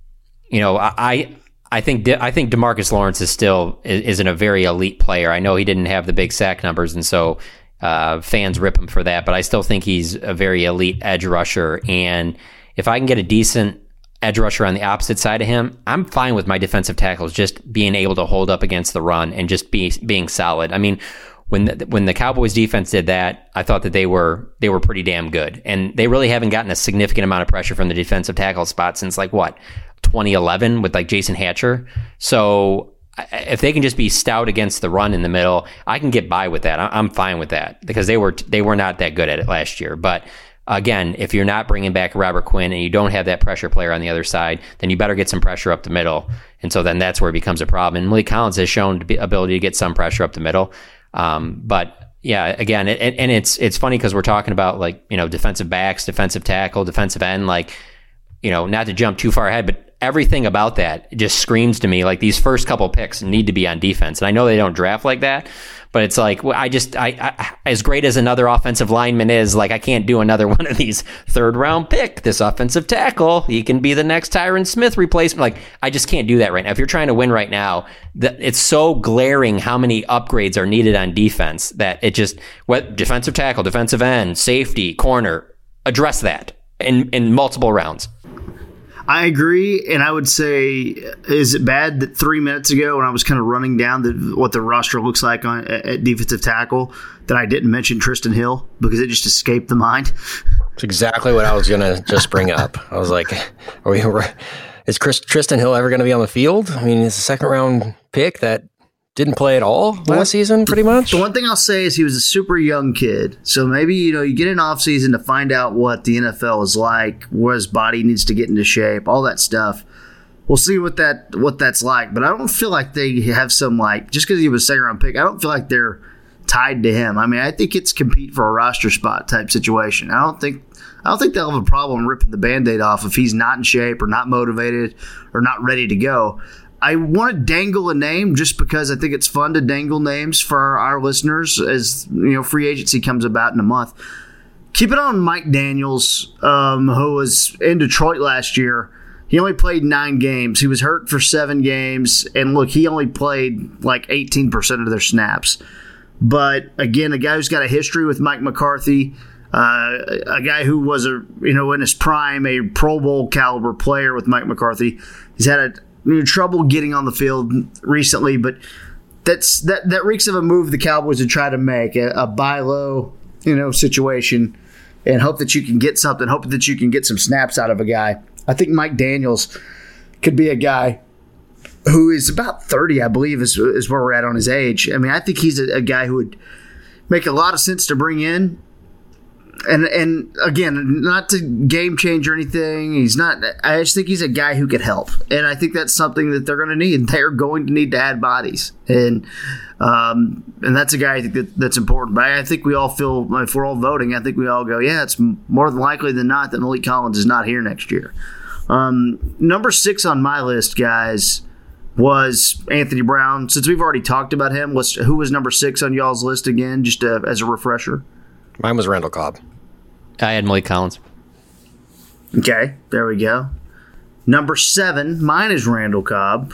[SPEAKER 4] I think DeMarcus Lawrence is in a very elite player. I know he didn't have the big sack numbers, and so fans rip him for that, but I still think he's a very elite edge rusher. And if I can get a decent edge rusher on the opposite side of him, I'm fine with my defensive tackles just being able to hold up against the run and just being solid. I mean, when the Cowboys defense did that, I thought that they were pretty damn good, and they really haven't gotten a significant amount of pressure from the defensive tackle spot since 2011 with Jason Hatcher. So if they can just be stout against the run in the middle, I can get by with that. I'm fine with that because they were not that good at it last year. But again, if you're not bringing back Robert Quinn and you don't have that pressure player on the other side, then you better get some pressure up the middle. And so then that's where it becomes a problem. And Malik Collins has shown ability to get some pressure up the middle. But yeah, again, and it's funny because we're talking about defensive backs, defensive tackle, defensive end, not to jump too far ahead, but everything about that just screams to me these first couple picks need to be on defense. And I know they don't draft like that, but it's I as great as another offensive lineman is, I can't do another one of these third round pick. This offensive tackle, he can be the next Tyron Smith replacement. I just can't do that right now. If you're trying to win right now, it's so glaring how many upgrades are needed on defense that defensive tackle, defensive end, safety, corner, address that in multiple rounds.
[SPEAKER 5] I agree, and I would say, is it bad that 3 minutes ago when I was kind of running down what the roster looks like at defensive tackle that I didn't mention Tristan Hill because it just escaped the mind?
[SPEAKER 3] It's exactly what I was going to just bring up. I was like, is Tristan Hill ever going to be on the field? I mean, it's a second-round pick that didn't play at all last season, pretty much.
[SPEAKER 5] The one thing I'll say is he was a super young kid. So maybe, you get an offseason to find out what the NFL is like, where his body needs to get into shape, all that stuff. We'll see what that's like. But I don't feel like they have some, just because he was a second-round pick, I don't feel like they're tied to him. I mean, I think it's compete for a roster spot type situation. I don't think they'll have a problem ripping the Band-Aid off if he's not in shape or not motivated or not ready to go. I want to dangle a name just because I think it's fun to dangle names for our listeners as free agency comes about in a month. Keep it on Mike Daniels, who was in Detroit last year. He only played 9 games. He was hurt for 7 games, and look, he only played 18% of their snaps. But again, a guy who's got a history with Mike McCarthy, a guy who was in his prime, a Pro Bowl caliber player with Mike McCarthy. He's had trouble getting on the field recently, but that reeks of a move the Cowboys would try to make, a buy low, situation, and hope that you can get something, hope that you can get some snaps out of a guy. I think Mike Daniels could be a guy who is about 30, I believe, is where we're at on his age. I mean, I think he's a guy who would make a lot of sense to bring in. And again, not to game change or anything. He's not. I just think he's a guy who could help, and I think that's something that they're going to need. They're going to need to add bodies, and that's a guy I think that's important. But I think we all feel, if we're all voting, I think we all go, yeah, it's more than likely than not that Malik Collins is not here next year. Number 6 on my list, guys, was Anthony Brown. Since we've already talked about him, who was number 6 on y'all's list again, just as a refresher?
[SPEAKER 3] Mine was Randall Cobb.
[SPEAKER 4] I had Malik Collins.
[SPEAKER 5] Okay, there we go. Number 7, mine is Randall Cobb.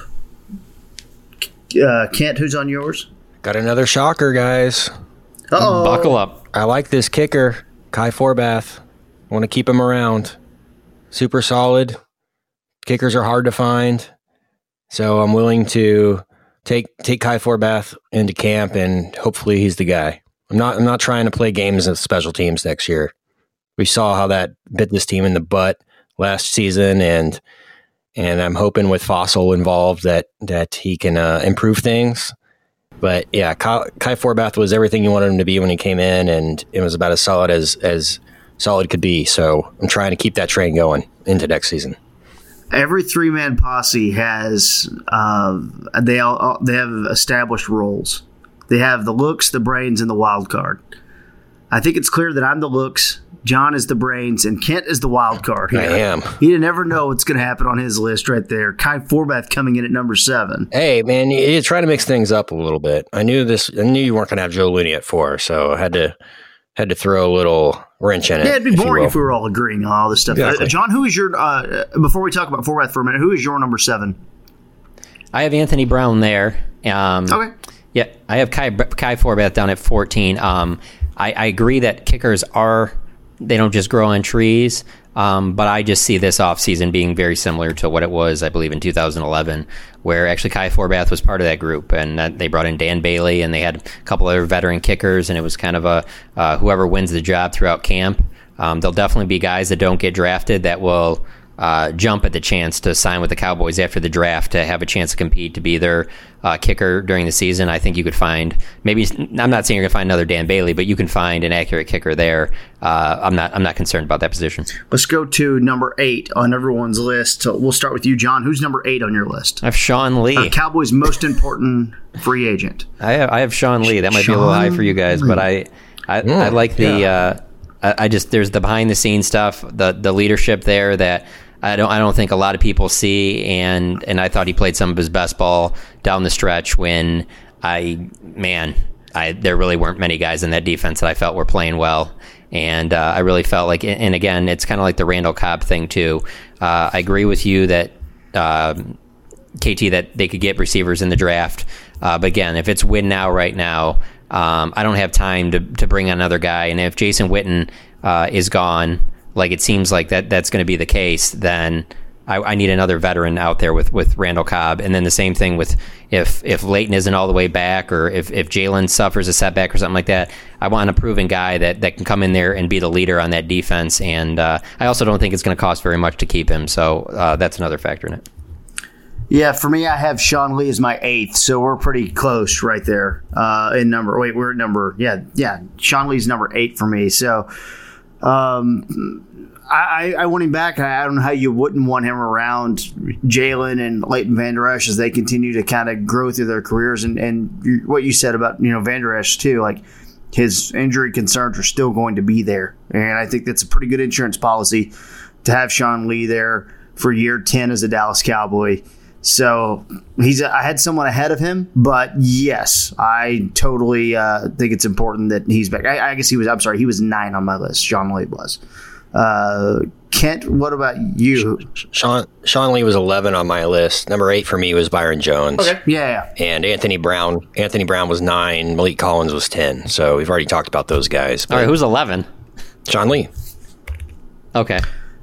[SPEAKER 5] Kent, who's on yours?
[SPEAKER 3] Got another shocker, guys.
[SPEAKER 5] Uh-oh.
[SPEAKER 4] Buckle up.
[SPEAKER 3] I like this kicker, Kai Forbath. Want to keep him around. Super solid. Kickers are hard to find. So I'm willing to take Kai Forbath into camp, and hopefully he's the guy. I'm not trying to play games of special teams next year. We saw how that bit this team in the butt last season, and I'm hoping with Fossil involved that he can improve things. But yeah, Kai Forbath was everything you wanted him to be when he came in, and it was about as solid as solid could be. So I'm trying to keep that train going into next season.
[SPEAKER 5] Every 3-man posse has they have established roles. They have the looks, the brains, and the wild card. I think it's clear that I'm the looks, John is the brains, and Kent is the wild card here.
[SPEAKER 3] I am.
[SPEAKER 5] You never know what's going to happen on his list right there. Kai Forbath coming in at number 7.
[SPEAKER 3] Hey, man, you try to mix things up a little bit. I knew you weren't going to have Joe Looney at 4, so I had to throw a little wrench in it.
[SPEAKER 5] Yeah, it'd be boring if we were all agreeing on all this stuff. Exactly. John, who is your before we talk about Forbath for a minute, who is your number 7?
[SPEAKER 4] I have Anthony Brown there.
[SPEAKER 5] Okay.
[SPEAKER 4] Yeah, I have Kai Forbath down at 14. I agree that kickers they don't just grow on trees. But I just see this offseason being very similar to what it was, I believe, in 2011, where actually Kai Forbath was part of that group, and they brought in Dan Bailey, and they had a couple other veteran kickers, and it was kind of a whoever wins the job throughout camp. There'll definitely be guys that don't get drafted that will jump at the chance to sign with the Cowboys after the draft to have a chance to compete to be their kicker during the season. I think you could find I'm not saying you're going to find another Dan Bailey, but you can find an accurate kicker there. I'm not concerned about that position.
[SPEAKER 5] Let's go to number 8 on everyone's list. So we'll start with you, John. Who's number 8 on your list?
[SPEAKER 4] I have Sean Lee.
[SPEAKER 5] Cowboys' most important free agent.
[SPEAKER 4] I have Sean Lee. That might be a little high for you guys, but I like the there's the behind the scenes stuff, the leadership there that I don't think a lot of people see, and I thought he played some of his best ball down the stretch when there really weren't many guys in that defense that I felt were playing well, and I really felt like, and again, it's kind of like the Randall Cobb thing too. I agree with you that KT that they could get receivers in the draft, but again, if it's win now right now, I don't have time to bring on another guy, and if Jason Witten is gone, like it seems like that's going to be the case, then I need another veteran out there with Randall Cobb. And then the same thing with if Leighton isn't all the way back, or if Jalen suffers a setback or something like that, I want a proven guy that can come in there and be the leader on that defense. And I also don't think it's going to cost very much to keep him. So that's another factor in it.
[SPEAKER 5] Yeah, for me, I have Sean Lee as my 8th, so we're pretty close right there in number. Wait, we're at number, yeah. Sean Lee's number 8 for me. So I want him back. I don't know how you wouldn't want him around Jalen and Leighton Vander Esch as they continue to kind of grow through their careers. And what you said about Vander Esch too, like his injury concerns are still going to be there, and I think that's a pretty good insurance policy to have Sean Lee there for year 10 as a Dallas Cowboy. So I had someone ahead of him, but yes, I totally think it's important that he's back. I guess he was 9 on my list. Sean Lee was. Kent, what about you?
[SPEAKER 3] Sean Lee was 11 on my list. Number 8 for me was Byron Jones.
[SPEAKER 5] Okay. Yeah.
[SPEAKER 3] And Anthony Brown was 9. Malik Collins was 10. So we've already talked about those guys.
[SPEAKER 4] All right, who's 11?
[SPEAKER 3] Sean Lee.
[SPEAKER 4] Okay.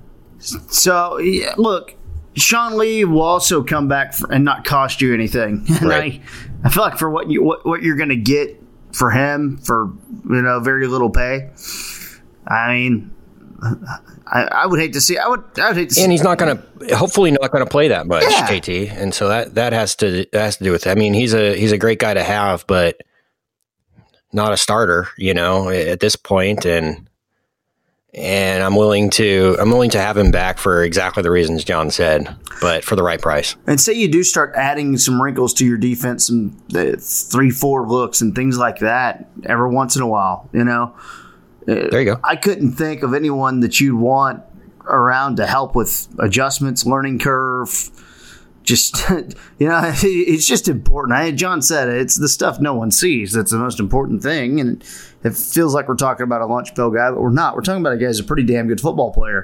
[SPEAKER 5] So, yeah, look, Sean Lee will also come back and not cost you anything.
[SPEAKER 3] Right.
[SPEAKER 5] I feel like for what you're going to get for him for very little pay. I mean, I would hate to see. I would hate to see.
[SPEAKER 3] And he's hopefully not going to play that much, yeah. KT. And so that has to do with it. I mean, he's a great guy to have, but not a starter, at this point. And I'm willing to have him back for exactly the reasons John said, but for the right price.
[SPEAKER 5] And say you do start adding some wrinkles to your defense, some 3-4 looks and things like that every once in a while,
[SPEAKER 3] There you go.
[SPEAKER 5] I couldn't think of anyone that you'd want around to help with adjustments, learning curve. Just, it's just important. John said it's the stuff no one sees that's the most important thing. And it feels like we're talking about a lunch pail guy, but we're not. We're talking about a guy who's a pretty damn good football player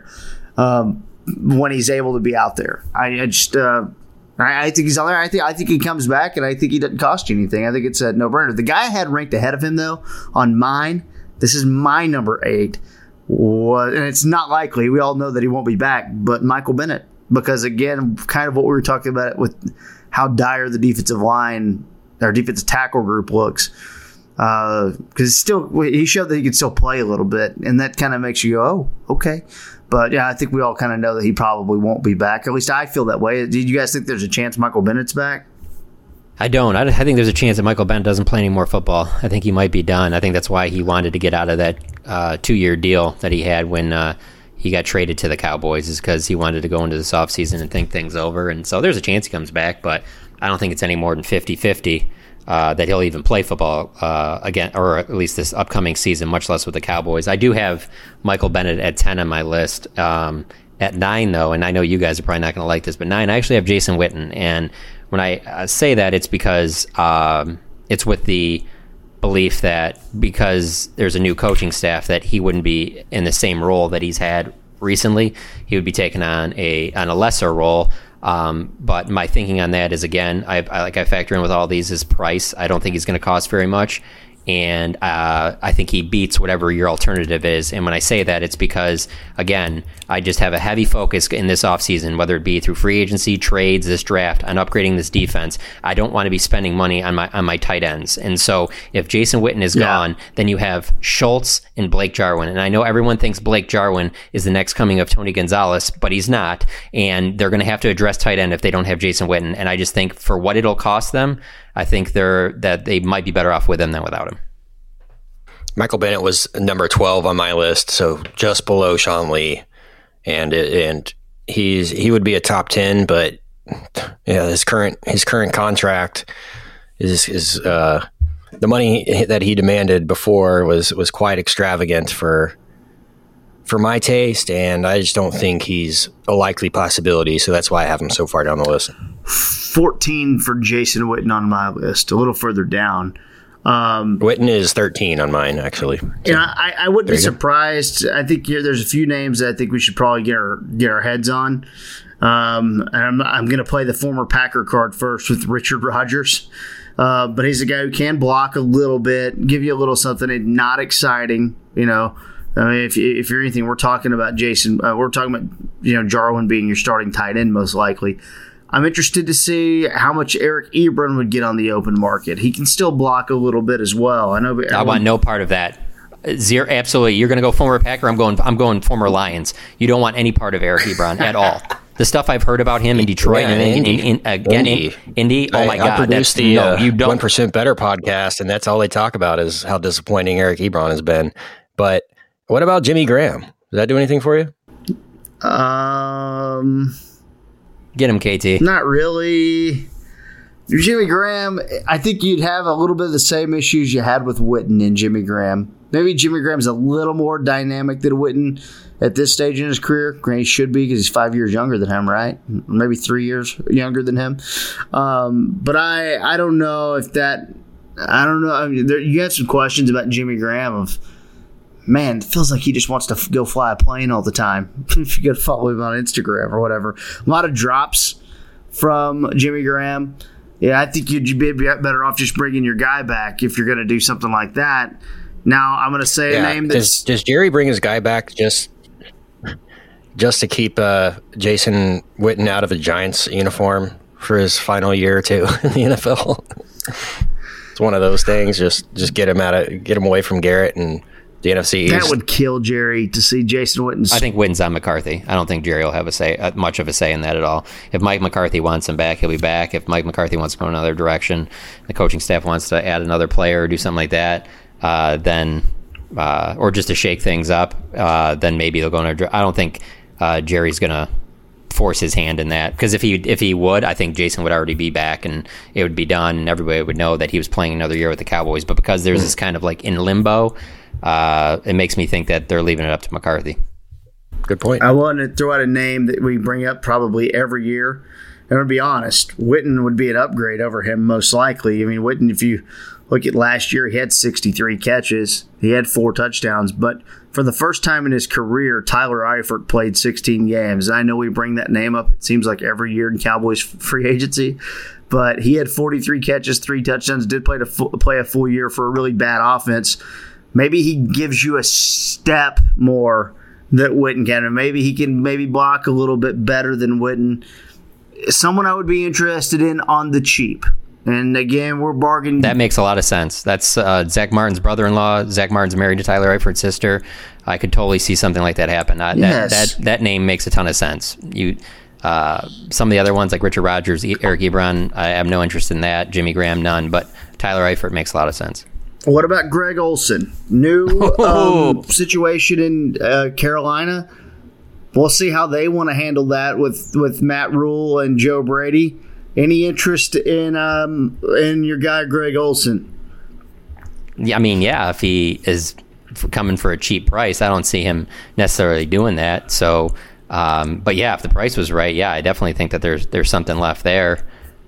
[SPEAKER 5] when he's able to be out there. I think he's out there. I think he comes back, and I think he doesn't cost you anything. I think it's a no-brainer. The guy I had ranked ahead of him, though, on mine, this is my number 8, and it's not likely. We all know that he won't be back, but Michael Bennett. Because, again, kind of what we were talking about with how dire the defensive line, our defensive tackle group looks. Because he showed that he could still play a little bit, and that kind of makes you go, oh, okay. But, yeah, I think we all kind of know that he probably won't be back. At least I feel that way. Did you guys think there's a chance Michael Bennett's back?
[SPEAKER 4] I don't. I think there's a chance that Michael Bennett doesn't play any more football. I think he might be done. I think that's why he wanted to get out of that 2-year deal that he had when he got traded to the Cowboys, is because he wanted to go into this offseason and think things over. And so there's a chance he comes back, but I don't think it's any more than 50-50 that he'll even play football again, or at least this upcoming season, much less with the Cowboys. I do have Michael Bennett at 10 on my list. At 9, though, and I know you guys are probably not going to like this, but 9, I actually have Jason Witten. And when I say that, it's because it's with the belief that because there's a new coaching staff that he wouldn't be in the same role that he's had recently. He would be taking on a lesser role. But my thinking on that is, again, I factor in with all these is price. I don't think he's going to cost very much. And I think he beats whatever your alternative is. And when I say that, it's because, again, I just have a heavy focus in this offseason, whether it be through free agency, trades, this draft, on upgrading this defense. I don't want to be spending money on my tight ends. And so if Jason Witten is gone, then you have Schultz and Blake Jarwin. And I know everyone thinks Blake Jarwin is the next coming of Tony Gonzalez, but he's not. And they're going to have to address tight end if they don't have Jason Witten. And I just think for what it'll cost them, I think that they might be better off with him than without him.
[SPEAKER 3] Michael Bennett was number 12 on my list, so just below Sean Lee, and he would be a top 10, but yeah, his current contract is the money that he demanded before was quite extravagant for my taste, and I just don't think he's a likely possibility, so that's why I have him so far down the list.
[SPEAKER 5] 14 for Jason Witten on my list, a little further down.
[SPEAKER 3] Witten is 13 on mine, actually. So,
[SPEAKER 5] and I wouldn't be surprised. I think there's a few names that I think we should probably get our heads on. And I'm going to play the former Packer card first with Richard Rodgers. But he's a guy who can block a little bit, give you a little something, and not exciting. I mean, if you're anything, we're talking about Jason. We're talking about Jarwin being your starting tight end most likely. I'm interested to see how much Eric Ebron would get on the open market. He can still block a little bit as well. I want
[SPEAKER 4] no part of that. Zero, absolutely. You're going to go former Packer. I'm going former Lions. You don't want any part of Eric Ebron at all. The stuff I've heard about him in Detroit and Indy. Oh my God!
[SPEAKER 3] I produced the 1% Better podcast, and that's all they talk about is how disappointing Eric Ebron has been. But what about Jimmy Graham? Does that do anything for you?
[SPEAKER 4] Get him, KT.
[SPEAKER 5] Not really. Jimmy Graham, I think you'd have a little bit of the same issues you had with Witten and Jimmy Graham. Maybe Jimmy Graham's a little more dynamic than Witten at this stage in his career. Granted, he should be because he's 5 years younger than him, right? Maybe 3 years younger than him. But I don't know if that... I don't know. I mean, you have some questions about Jimmy Graham of... Man, it feels like he just wants to go fly a plane all the time. If you go follow him on Instagram or whatever. A lot of drops from Jimmy Graham. Yeah, I think you'd be better off just bringing your guy back if you're going to do something like that. Now, I'm going to say a name that's... Does
[SPEAKER 3] Jerry bring his guy back just to keep Jason Witten out of a Giants uniform for his final year or two in the NFL? It's one of those things. Just get him away from Garrett and the NFC East.
[SPEAKER 5] That would kill Jerry to see Jason Witten.
[SPEAKER 4] I think Witten's on McCarthy. I don't think Jerry will have much of a say in that at all. If Mike McCarthy wants him back, he'll be back. If Mike McCarthy wants to go another direction, the coaching staff wants to add another player or do something like that, then or just to shake things up, then maybe they'll go in I don't think Jerry's going to force his hand in that, because if he would, I think Jason would already be back and it would be done and everybody would know that he was playing another year with the Cowboys. But because there's this kind of like in limbo, it makes me think that they're leaving it up to McCarthy.
[SPEAKER 3] Good point.
[SPEAKER 5] I want to throw out a name that we bring up probably every year, and to be honest, Witten would be an upgrade over him most likely. I mean, Witten, if you look at last year, he had 63 catches, he had 4 touchdowns, but for the first time in his career, Tyler Eifert played 16 games. And I know we bring that name up, it seems like every year in Cowboys free agency, but he had 43 catches, 3 touchdowns, did play a full year for a really bad offense. Maybe he gives you a step more that Witten can, and maybe he can block a little bit better than Witten. Someone I would be interested in on the cheap. And again, we're bargaining.
[SPEAKER 4] That makes a lot of sense. That's Zach Martin's brother-in-law. Zach Martin's married to Tyler Eifert's sister. I could totally see something like that happen.
[SPEAKER 5] Yes.
[SPEAKER 4] That name makes a ton of sense. Some of the other ones like Richard Rodgers, Eric Ebron, I have no interest in that. Jimmy Graham, none. But Tyler Eifert makes a lot of sense.
[SPEAKER 5] What about Greg Olsen? New situation in Carolina. We'll see how they want to handle that with Matt Rule and Joe Brady. Any interest in your guy Greg Olsen?
[SPEAKER 4] Yeah, I mean, yeah. If he is coming for a cheap price, I don't see him necessarily doing that. So, but yeah, if the price was right, yeah, I definitely think that there's something left there.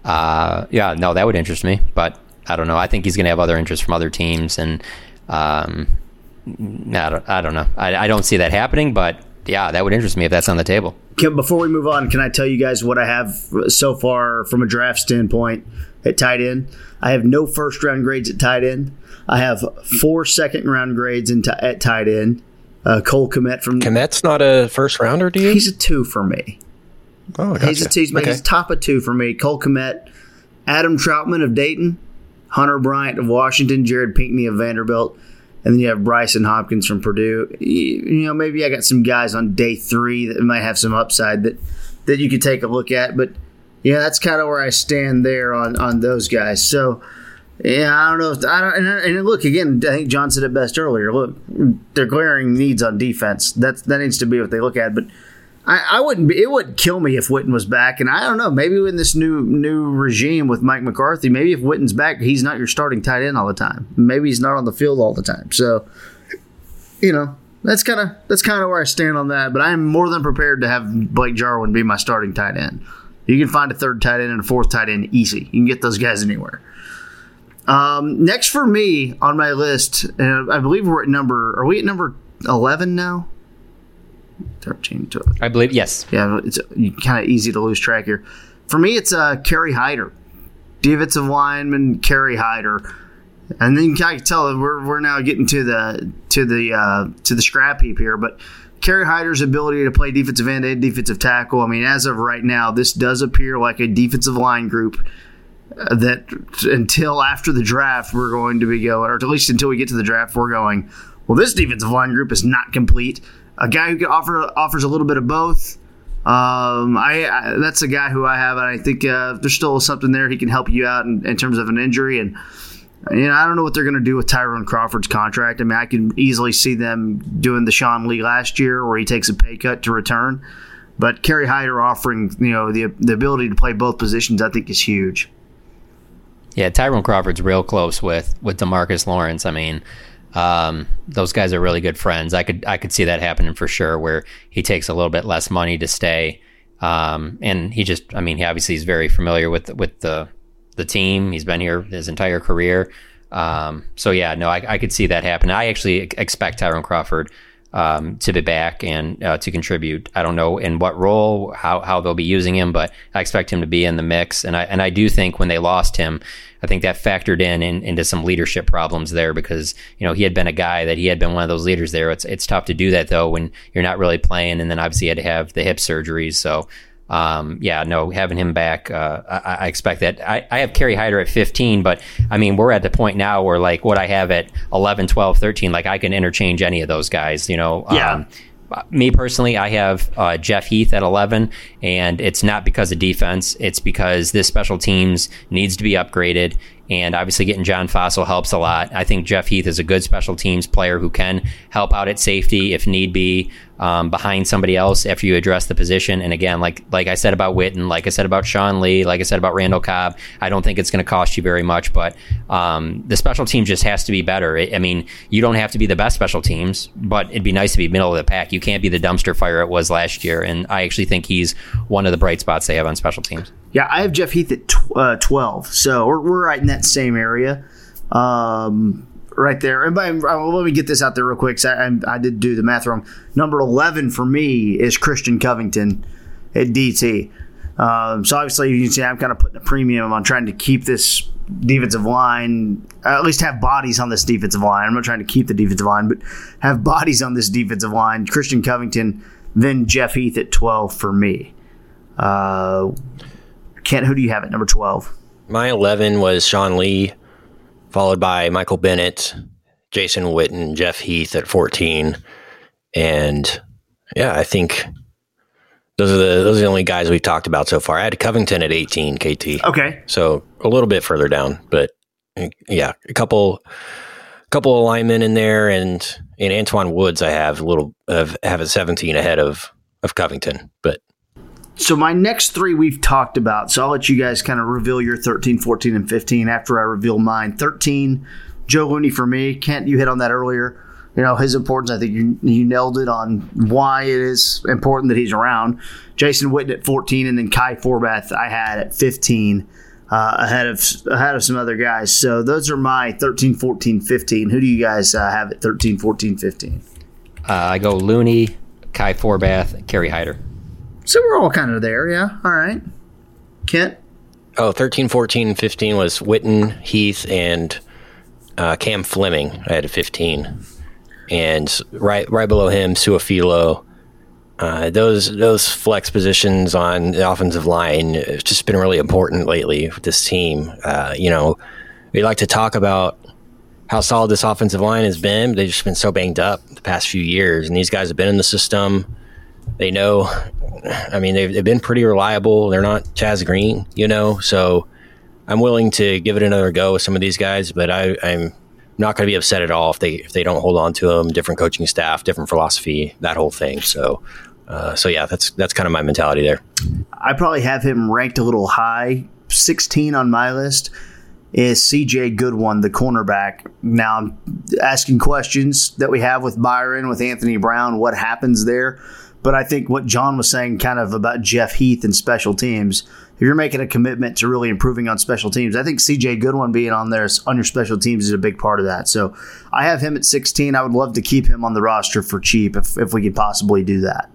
[SPEAKER 4] Yeah, no, that would interest me, but I don't know. I think he's going to have other interests from other teams, and I don't know. I don't see that happening, but Yeah, that would interest me if that's on the table.
[SPEAKER 5] Before we move on, can I tell you guys what I have so far from a draft standpoint at tight end? I have no first-round grades at tight end. I have 4 second-round grades at tight end. Cole Kmet from...
[SPEAKER 3] Kmet's not a first-rounder, do you?
[SPEAKER 5] He's a 2 for me.
[SPEAKER 3] Oh, gotcha.
[SPEAKER 5] He's top of 2 for me. Cole Kmet, Adam Troutman of Dayton, Hunter Bryant of Washington, Jared Pinkney of Vanderbilt, and then you have Bryson Hopkins from Purdue. Maybe I got some guys on day 3 that might have some upside that you could take a look at. But, yeah, that's kind of where I stand there on those guys. So, yeah, I don't know. And look, again, I think John said it best earlier. Look, they're glaring needs on defense. That needs to be what they look at. But it wouldn't kill me if Witten was back. And I don't know, maybe in this new regime with Mike McCarthy, maybe if Witten's back, he's not your starting tight end all the time. Maybe he's not on the field all the time. So, that's kind of where I stand on that. But I am more than prepared to have Blake Jarwin be my starting tight end. You can find a third tight end and a fourth tight end easy. You can get those guys anywhere. Next for me on my list, I believe are we at number 11 now? 13 to
[SPEAKER 4] I believe, yes.
[SPEAKER 5] Yeah, it's kind of easy to lose track here. For me, it's Kerry Hyder, defensive lineman Kerry Hyder, and then you can tell we're now getting to the scrap heap here. But Kerry Hyder's ability to play defensive end and defensive tackle. I mean, as of right now, this does appear like a defensive line group that until after the draft we're going to be going, or at least until we get to the draft, we're going, well, this defensive line group is not complete. A guy who offers a little bit of both. That's a guy who I have, and I think there's still something there. He can help you out in terms of an injury. And I don't know what they're going to do with Tyrone Crawford's contract. I mean, I can easily see them doing the Sean Lee last year, where he takes a pay cut to return. But Kerry Hyder offering the ability to play both positions, I think, is huge.
[SPEAKER 4] Yeah, Tyrone Crawford's real close with DeMarcus Lawrence. I mean, those guys are really good friends. I could see that happening for sure, where he takes a little bit less money to stay. And he obviously is very familiar with the team. He's been here his entire career. So yeah, no, I could see that happen. I actually expect Tyrone Crawford to be back and to contribute. I don't know in what role, how they'll be using him, but I expect him to be in the mix. And I do think when they lost him, I think that factored into some leadership problems there, because he had been a guy that he had been one of those leaders there. It's tough to do that though when you're not really playing, and then obviously he had to have the hip surgeries. So having him back, I expect that. I have Kerry Hyder at 15, but I mean, we're at the point now where like what I have at 11, 12, 13, like I can interchange any of those guys,
[SPEAKER 5] Yeah.
[SPEAKER 4] Me personally, I have Jeff Heath at 11, and it's not because of defense. It's because this special teams needs to be upgraded, and obviously getting John Fossil helps a lot. I think Jeff Heath is a good special teams player who can help out at safety if need be, behind somebody else after you address the position. And again, like I said about Witten, like I said about Sean Lee, like I said about Randall Cobb, I don't think it's going to cost you very much, but the special team just has to be better. I mean, you don't have to be the best special teams, but it'd be nice to be middle of the pack. You can't be the dumpster fire it was last year, and I actually think he's one of the bright spots they have on special teams.
[SPEAKER 5] Yeah, I have Jeff Heath at 12, so we're right in that same area, right there. And let me get this out there real quick, because I did do the math wrong. Number 11 for me is Christian Covington at DT. So obviously you can see I'm kind of putting a premium on trying to keep this defensive line, at least have bodies on this defensive line. I'm not trying to keep the defensive line, but have bodies on this defensive line. Christian Covington, then Jeff Heath at 12 for me. Kent, who do you have at number 12?
[SPEAKER 3] My 11 was Sean Lee, followed by Michael Bennett, Jason Witten, Jeff Heath at 14. And yeah, I think those are the only guys we've talked about so far. I had Covington at 18, KT.
[SPEAKER 5] Okay.
[SPEAKER 3] So a little bit further down, but yeah, a couple of linemen in there, and in Antoine Woods I have a 17 ahead of Covington, but
[SPEAKER 5] so my next three we've talked about, so I'll let you guys kind of reveal your 13, 14, and 15 after I reveal mine. 13, Joe Looney for me. Kent, you hit on that earlier. His importance, I think you nailed it on why it is important that he's around. Jason Witten at 14, and then Kai Forbath I had at 15 ahead of some other guys. So those are my 13, 14, 15. Who do you guys have at 13, 14, 15?
[SPEAKER 4] I go Looney, Kai Forbath, Kerry Hyder.
[SPEAKER 5] So we're all kind of there, yeah. All right. Kent?
[SPEAKER 3] Oh, 13, 14, 15 was Witten, Heath, and Cam Fleming. I had a 15. And right below him, Suafilo. Those flex positions on the offensive line have just been really important lately with this team. We like to talk about how solid this offensive line has been. They've just been so banged up the past few years, and these guys have been in the system. They know. I mean, they've been pretty reliable. They're not Chaz Green, so I'm willing to give it another go with some of these guys, but I'm not going to be upset at all if they don't hold on to them. Different coaching staff, different philosophy, that whole thing. So yeah, that's kind of my mentality there.
[SPEAKER 5] I probably have him ranked a little high. 16 on my list is CJ Goodwin, the cornerback. Now I'm asking questions that we have with Byron, with Anthony Brown, what happens there. But I think what John was saying kind of about Jeff Heath and special teams, if you're making a commitment to really improving on special teams, I think CJ Goodwin being on there on your special teams is a big part of that. So I have him at 16. I would love to keep him on the roster for cheap if we could possibly do that.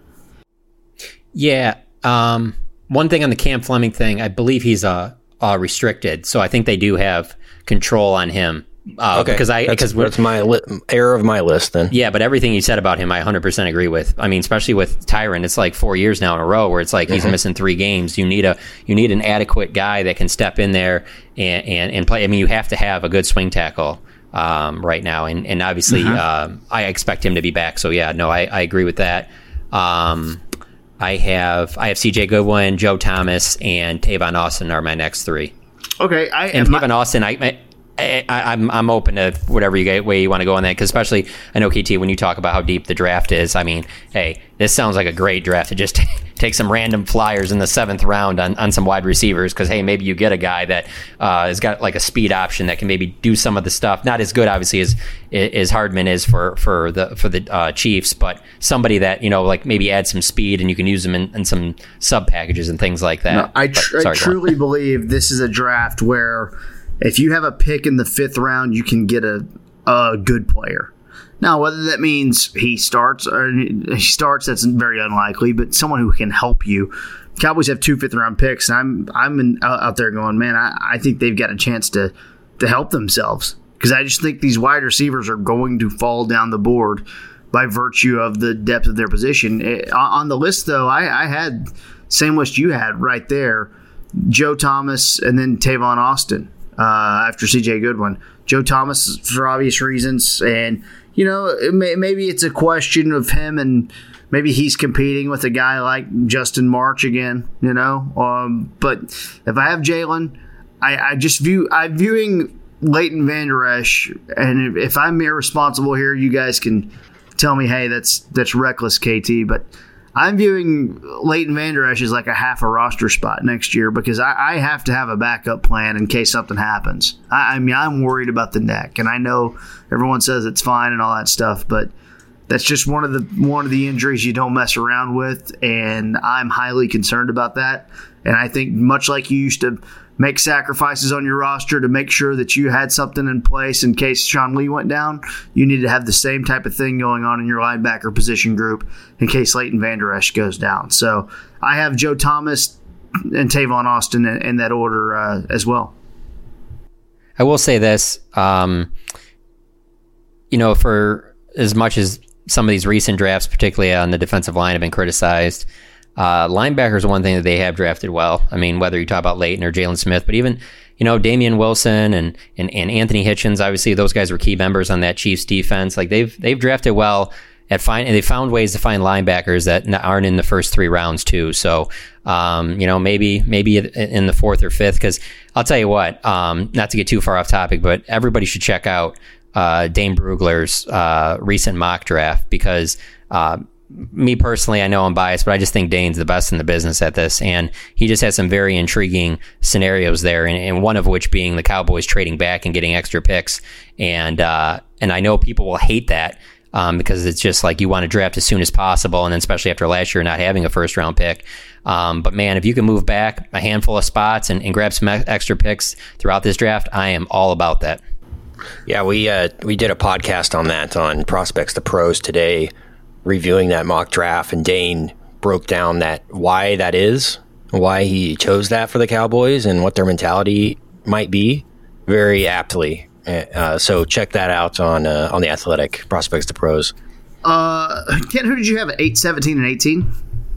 [SPEAKER 4] Yeah. One thing on the Cam Fleming thing, I believe he's restricted. So I think they do have control on him.
[SPEAKER 3] Okay, because that's my error of my list then.
[SPEAKER 4] Yeah, but everything you said about him, I 100% agree with. I mean, especially with Tyron, it's like 4 years now in a row where it's like he's missing 3 games. You need an adequate guy that can step in there and play. I mean, you have to have a good swing tackle right now, and obviously I expect him to be back. So yeah, no, I agree with that. I have CJ Goodwin, Joe Thomas, and Tavon Austin are my next 3.
[SPEAKER 5] Okay,
[SPEAKER 4] Tavon Austin, I'm open to whatever way you want to go on that, because especially I know, KT, when you talk about how deep the draft is, I mean, hey, this sounds like a great draft to just take some random flyers in the 7th round on some wide receivers, because hey, maybe you get a guy that has got like a speed option that can maybe do some of the stuff, not as good obviously as Hardman is for the Chiefs, but somebody that like maybe add some speed and you can use them in some sub packages and things like that.
[SPEAKER 5] No, I truly believe this is a draft where if you have a pick in the 5th round, you can get a good player. Now, whether that means he starts, that's very unlikely, but someone who can help you. Cowboys have 2 5th-round picks, and I'm out there going, man, I think they've got a chance to help themselves, because I just think these wide receivers are going to fall down the board by virtue of the depth of their position. On the list, though, I had same list you had right there, Joe Thomas and then Tavon Austin. After CJ Goodwin. Joe Thomas, for obvious reasons, and maybe it's a question of him, and maybe he's competing with a guy like Justin March again, but if I have Jalen, I'm viewing Leighton Vander Esch, and if I'm irresponsible here, you guys can tell me, hey, that's reckless, KT, but I'm viewing Leighton Vander Esch as like a half a roster spot next year, because I have to have a backup plan in case something happens. I mean, I'm worried about the neck, and I know everyone says it's fine and all that stuff, but that's just one of the injuries you don't mess around with, and I'm highly concerned about that. And I think much like you used to make sacrifices on your roster to make sure that you had something in place in case Sean Lee went down, you need to have the same type of thing going on in your linebacker position group in case Leighton Vander Esch goes down. So I have Joe Thomas and Tavon Austin in that order as well.
[SPEAKER 4] I will say this, for as much as some of these recent drafts, particularly on the defensive line, have been criticized, linebackers are one thing that they have drafted well. I mean, whether you talk about Leighton or Jalen Smith, but even, Damian Wilson and Anthony Hitchens, obviously those guys were key members on that Chiefs defense. Like they've drafted well and they found ways to find linebackers that aren't in the first 3 rounds too. So, maybe in the 4th or 5th, because I'll tell you what, not to get too far off topic, but everybody should check out Dane Brugler's recent mock draft, because me personally, I know I'm biased, but I just think Dane's the best in the business at this, and he just has some very intriguing scenarios there, and one of which being the Cowboys trading back and getting extra picks, and I know people will hate that because it's just like you want to draft as soon as possible, and then especially after last year not having a 1st-round pick. But man, if you can move back a handful of spots and grab some extra picks throughout this draft, I am all about that.
[SPEAKER 3] Yeah, we did a podcast on that on Prospects to Pros today. reviewing that mock draft, and Dane broke down why that is, why he chose that for the Cowboys, and what their mentality might be, very aptly. So check that out on the Athletic, Prospects to Pros.
[SPEAKER 5] Ken, who did you have at 8, 17, and 18?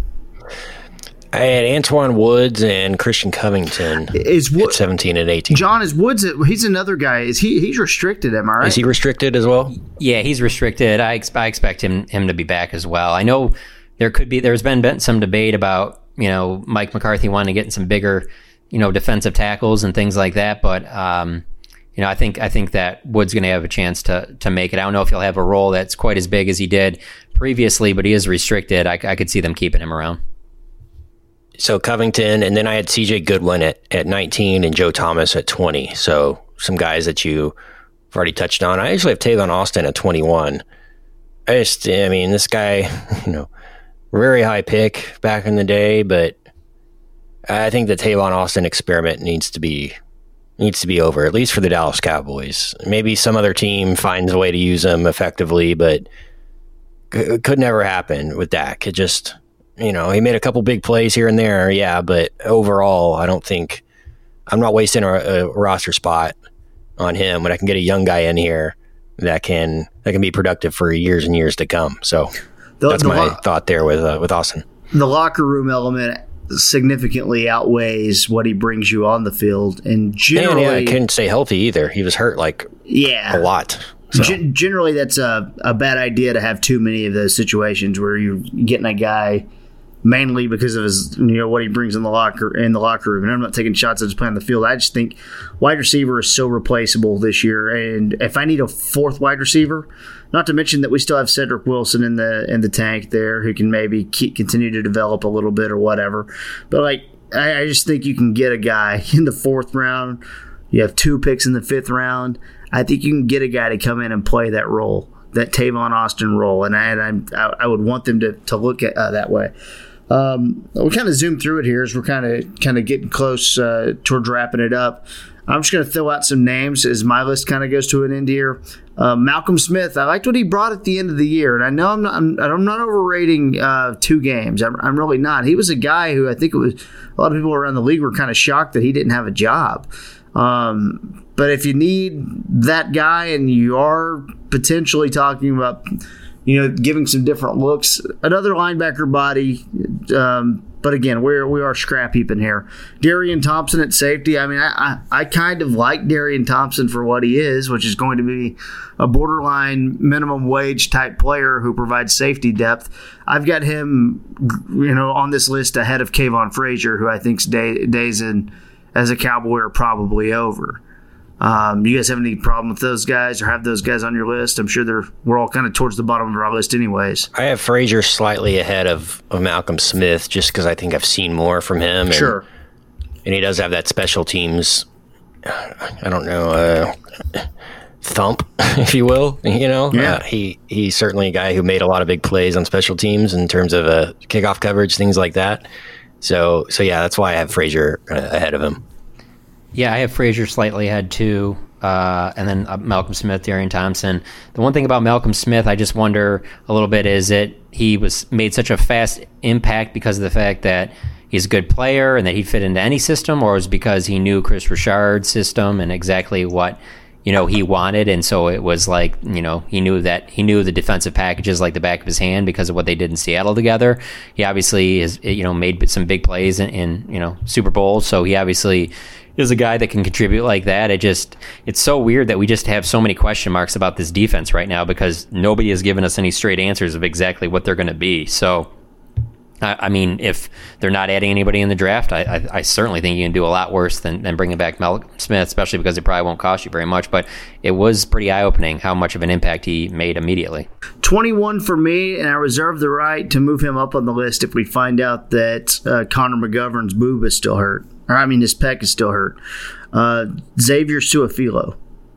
[SPEAKER 3] I had Antoine Woods and Christian Covington at 17 and 18.
[SPEAKER 5] John, is Woods, he's another guy. He's restricted, am I right?
[SPEAKER 3] Is he restricted as well?
[SPEAKER 4] Yeah, he's restricted. I expect him to be back as well. I know there's been some debate about, Mike McCarthy wanting to get in some bigger, defensive tackles and things like that, but I think that Wood's going to have a chance to make it. I don't know if he'll have a role that's quite as big as he did previously, but he is restricted. I could see them keeping him around.
[SPEAKER 3] So Covington, and then I had CJ Goodwin at 19 and Joe Thomas at 20. So some guys that you've already touched on. I actually have Tavon Austin at 21. This guy, very high pick back in the day, but I think the Tavon Austin experiment needs to be over, at least for the Dallas Cowboys. Maybe some other team finds a way to use him effectively, but it could never happen with Dak. It just... he made a couple big plays here and there, yeah, but overall, I'm not wasting a roster spot on him when I can get a young guy in here that can be productive for years and years to come. So that's my thought there with Austin.
[SPEAKER 5] The locker room element significantly outweighs what he brings you on the field, and generally,
[SPEAKER 3] I couldn't stay healthy either. He was hurt a lot. So.
[SPEAKER 5] Generally, that's a bad idea to have too many of those situations where you're getting a guy mainly because of his, what he brings in the locker room. And I'm not taking shots at his play on the field. I just think wide receiver is so replaceable this year. And if I need a fourth wide receiver, not to mention that we still have Cedric Wilson in the tank there, who can maybe continue to develop a little bit or whatever. But I just think you can get a guy in the 4th round. You have 2 picks in the 5th round. I think you can get a guy to come in and play that role, that Tavon Austin role, and I would want them to look at that way. We'll kind of zoom through it here as we're kind of getting close towards wrapping it up. I'm just going to throw out some names as my list kind of goes to an end here. Malcolm Smith, I liked what he brought at the end of the year, and I know I'm not overrating 2 games. I'm really not. He was a guy who I think it was a lot of people around the league were kind of shocked that he didn't have a job. But if you need that guy and you are potentially talking about, giving some different looks, another linebacker body, but again, we are scrap heaping here. Darian Thompson at safety. I kind of like Darian Thompson for what he is, which is going to be a borderline minimum wage type player who provides safety depth. I've got him, on this list ahead of Kayvon Frazier, who I think's days in as a Cowboy are probably over. You guys have any problem with those guys or have those guys on your list? I'm sure we're all kind of towards the bottom of our list anyways.
[SPEAKER 3] I have Frazier slightly ahead of Malcolm Smith just because I think I've seen more from him.
[SPEAKER 5] Sure.
[SPEAKER 3] And he does have that special teams, thump, if you will.
[SPEAKER 5] Yeah.
[SPEAKER 3] He's certainly a guy who made a lot of big plays on special teams in terms of kickoff coverage, things like that. So yeah, that's why I have Frazier ahead of him.
[SPEAKER 4] Yeah, I have Frazier slightly ahead too, and then Malcolm Smith, Darian Thompson. The one thing about Malcolm Smith, I just wonder a little bit, is that he made such a fast impact because of the fact that he's a good player and that he'd fit into any system, or was because he knew Chris Richard's system and exactly what he wanted, and so it was like he knew the defensive packages like the back of his hand because of what they did in Seattle together. He obviously is made some big plays in Super Bowls, so he obviously is a guy that can contribute like that. It's so weird that we just have so many question marks about this defense right now because nobody has given us any straight answers of exactly what they're going to be. So, if they're not adding anybody in the draft, I certainly think you can do a lot worse than bringing back Malcolm Smith, especially because it probably won't cost you very much. But it was pretty eye-opening how much of an impact he made immediately. 21 for me, and I reserve the right to move him up on the list if we find out that Connor McGovern's boob is still hurt. His pec is still hurt. Xavier Su'a-Filo.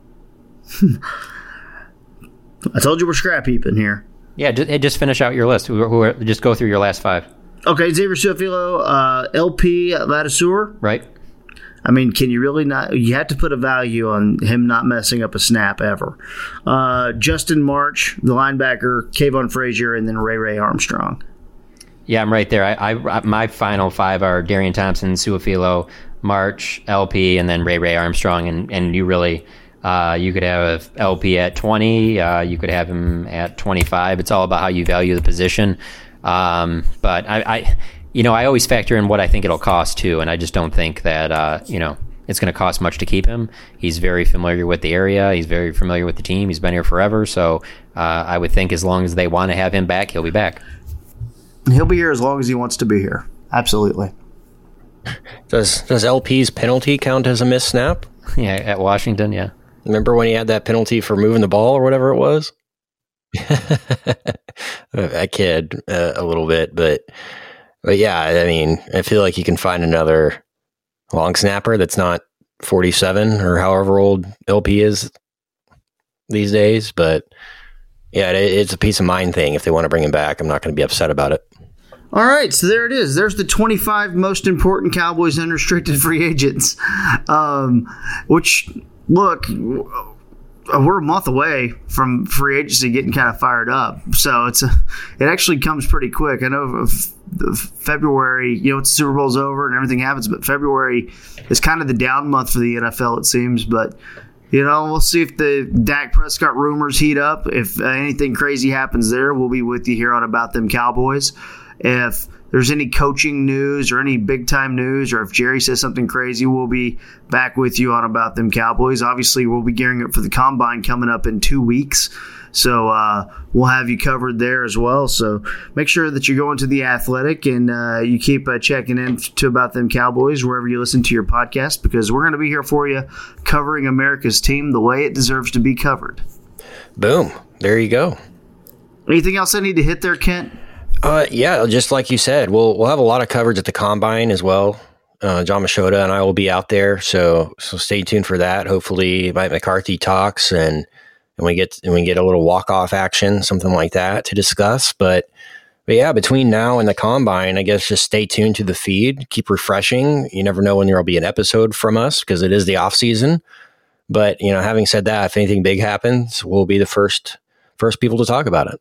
[SPEAKER 4] I told you we're scrap heaping here. Yeah, just finish out your list. Just go through your last 5.
[SPEAKER 5] Okay, Xavier Su'a-Filo, LP Ladouceur.
[SPEAKER 4] Right.
[SPEAKER 5] I mean, can you really not? You have to put a value on him not messing up a snap ever. Justin March, the linebacker, Kayvon Frazier, and then Ray Armstrong.
[SPEAKER 4] Yeah, I'm right there. I my final five are Darian Thompson, Suafilo, March, LP, and then Ray Armstrong. And you really, you could have LP at 20. You could have him at 25. It's all about how you value the position. But I always factor in what I think it'll cost too, and I just don't think that it's going to cost much to keep him. He's very familiar with the area. He's very familiar with the team. He's been here forever. So I would think as long as they want to have him back, he'll be back.
[SPEAKER 5] He'll be here as long as he wants to be here. Absolutely.
[SPEAKER 3] Does LP's penalty count as a missed snap?
[SPEAKER 4] Yeah, at Washington, yeah.
[SPEAKER 3] Remember when he had that penalty for moving the ball or whatever it was? I kid a little bit, but yeah, I mean, I feel like you can find another long snapper that's not 47 or however old LP is these days, but yeah, it's a peace of mind thing. If they want to bring him back, I'm not going to be upset about it.
[SPEAKER 5] All right, so there it is. There's the 25 most important Cowboys unrestricted free agents, which, look, we're a month away from free agency getting kind of fired up. So it actually comes pretty quick. I know February, it's Super Bowl's over and everything happens, but February is kind of the down month for the NFL, it seems. But, we'll see if the Dak Prescott rumors heat up. If anything crazy happens there, we'll be with you here on About Them Cowboys. If there's any coaching news or any big-time news, or if Jerry says something crazy, we'll be back with you on About Them Cowboys. Obviously, we'll be gearing up for the Combine coming up in 2 weeks, so we'll have you covered there as well. So make sure that you're going to The Athletic and you keep checking in to About Them Cowboys wherever you listen to your podcast, because we're going to be here for you covering America's team the way it deserves to be covered.
[SPEAKER 3] Boom. There you go.
[SPEAKER 5] Anything else I need to hit there, Kent?
[SPEAKER 3] Yeah, just like you said, we'll have a lot of coverage at the Combine as well. John Machota and I will be out there, so stay tuned for that. Hopefully, Mike McCarthy talks and we get a little walk-off action, something like that to discuss. But yeah, between now and the Combine, I guess just stay tuned to the feed. Keep refreshing. You never know when there will be an episode from us because it is the off season. But having said that, if anything big happens, we'll be the first people to talk about it.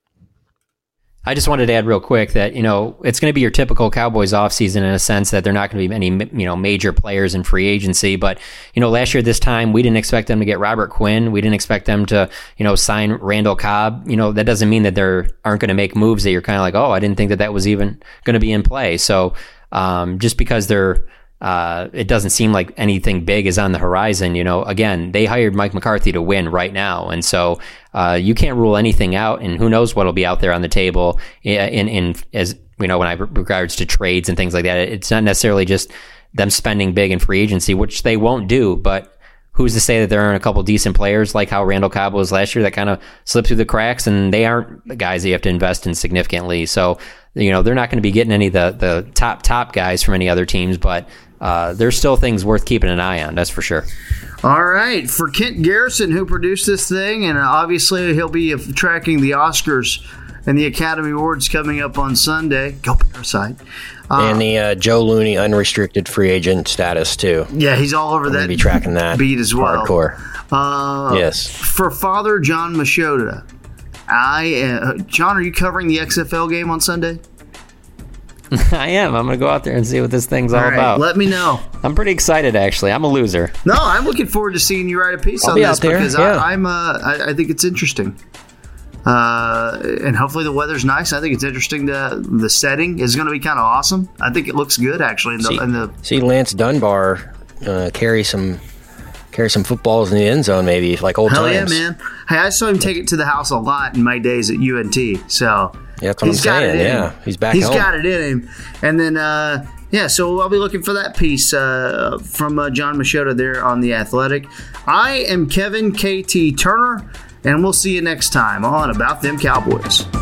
[SPEAKER 4] I just wanted to add real quick that, it's going to be your typical Cowboys offseason in a sense that they're not going to be any, major players in free agency. But, last year this time, we didn't expect them to get Robert Quinn. We didn't expect them to, sign Randall Cobb. That doesn't mean that they aren't going to make moves that you're kind of like, oh, I didn't think that was even going to be in play. So just because it doesn't seem like anything big is on the horizon. Again, they hired Mike McCarthy to win right now. And so you can't rule anything out, and who knows what'll be out there on the table in as when I regards to trades and things like that. It's not necessarily just them spending big in free agency, which they won't do, but who's to say that there aren't a couple decent players like how Randall Cobb was last year that kind of slipped through the cracks, and they aren't the guys that you have to invest in significantly. So, they're not going to be getting any of the top guys from any other teams, but there's still things worth keeping an eye on, that's for sure.
[SPEAKER 5] All right. For Kent Garrison, who produced this thing, and obviously he'll be tracking the Oscars and the Academy Awards coming up on Sunday. Go Parasite.
[SPEAKER 3] And the Joe Looney unrestricted free agent status, too.
[SPEAKER 5] Yeah, he's all over that.
[SPEAKER 3] Be tracking that
[SPEAKER 5] beat as well.
[SPEAKER 3] Hardcore.
[SPEAKER 5] Yes. For Father John Machota, John, are you covering the XFL game on Sunday?
[SPEAKER 4] I am. I'm going to go out there and see what this thing's all about.
[SPEAKER 5] Let me know.
[SPEAKER 4] I'm pretty excited, actually. I'm a loser.
[SPEAKER 5] No, I'm looking forward to seeing you write a piece on this because I think it's interesting. And hopefully the weather's nice. I think it's interesting. The setting is going to be kind of awesome. I think it looks good, actually.
[SPEAKER 3] See Lance Dunbar carry some footballs in the end zone, maybe like old times.
[SPEAKER 5] Hell yeah, man! Hey, I saw him take it to the house a lot in my days at UNT. So
[SPEAKER 3] that's what I'm saying. Yeah, he's back. He's
[SPEAKER 5] got it in him. And then so I'll be looking for that piece from John Machota there on The Athletic. I am Kevin KT Turner, and we'll see you next time on About Them Cowboys.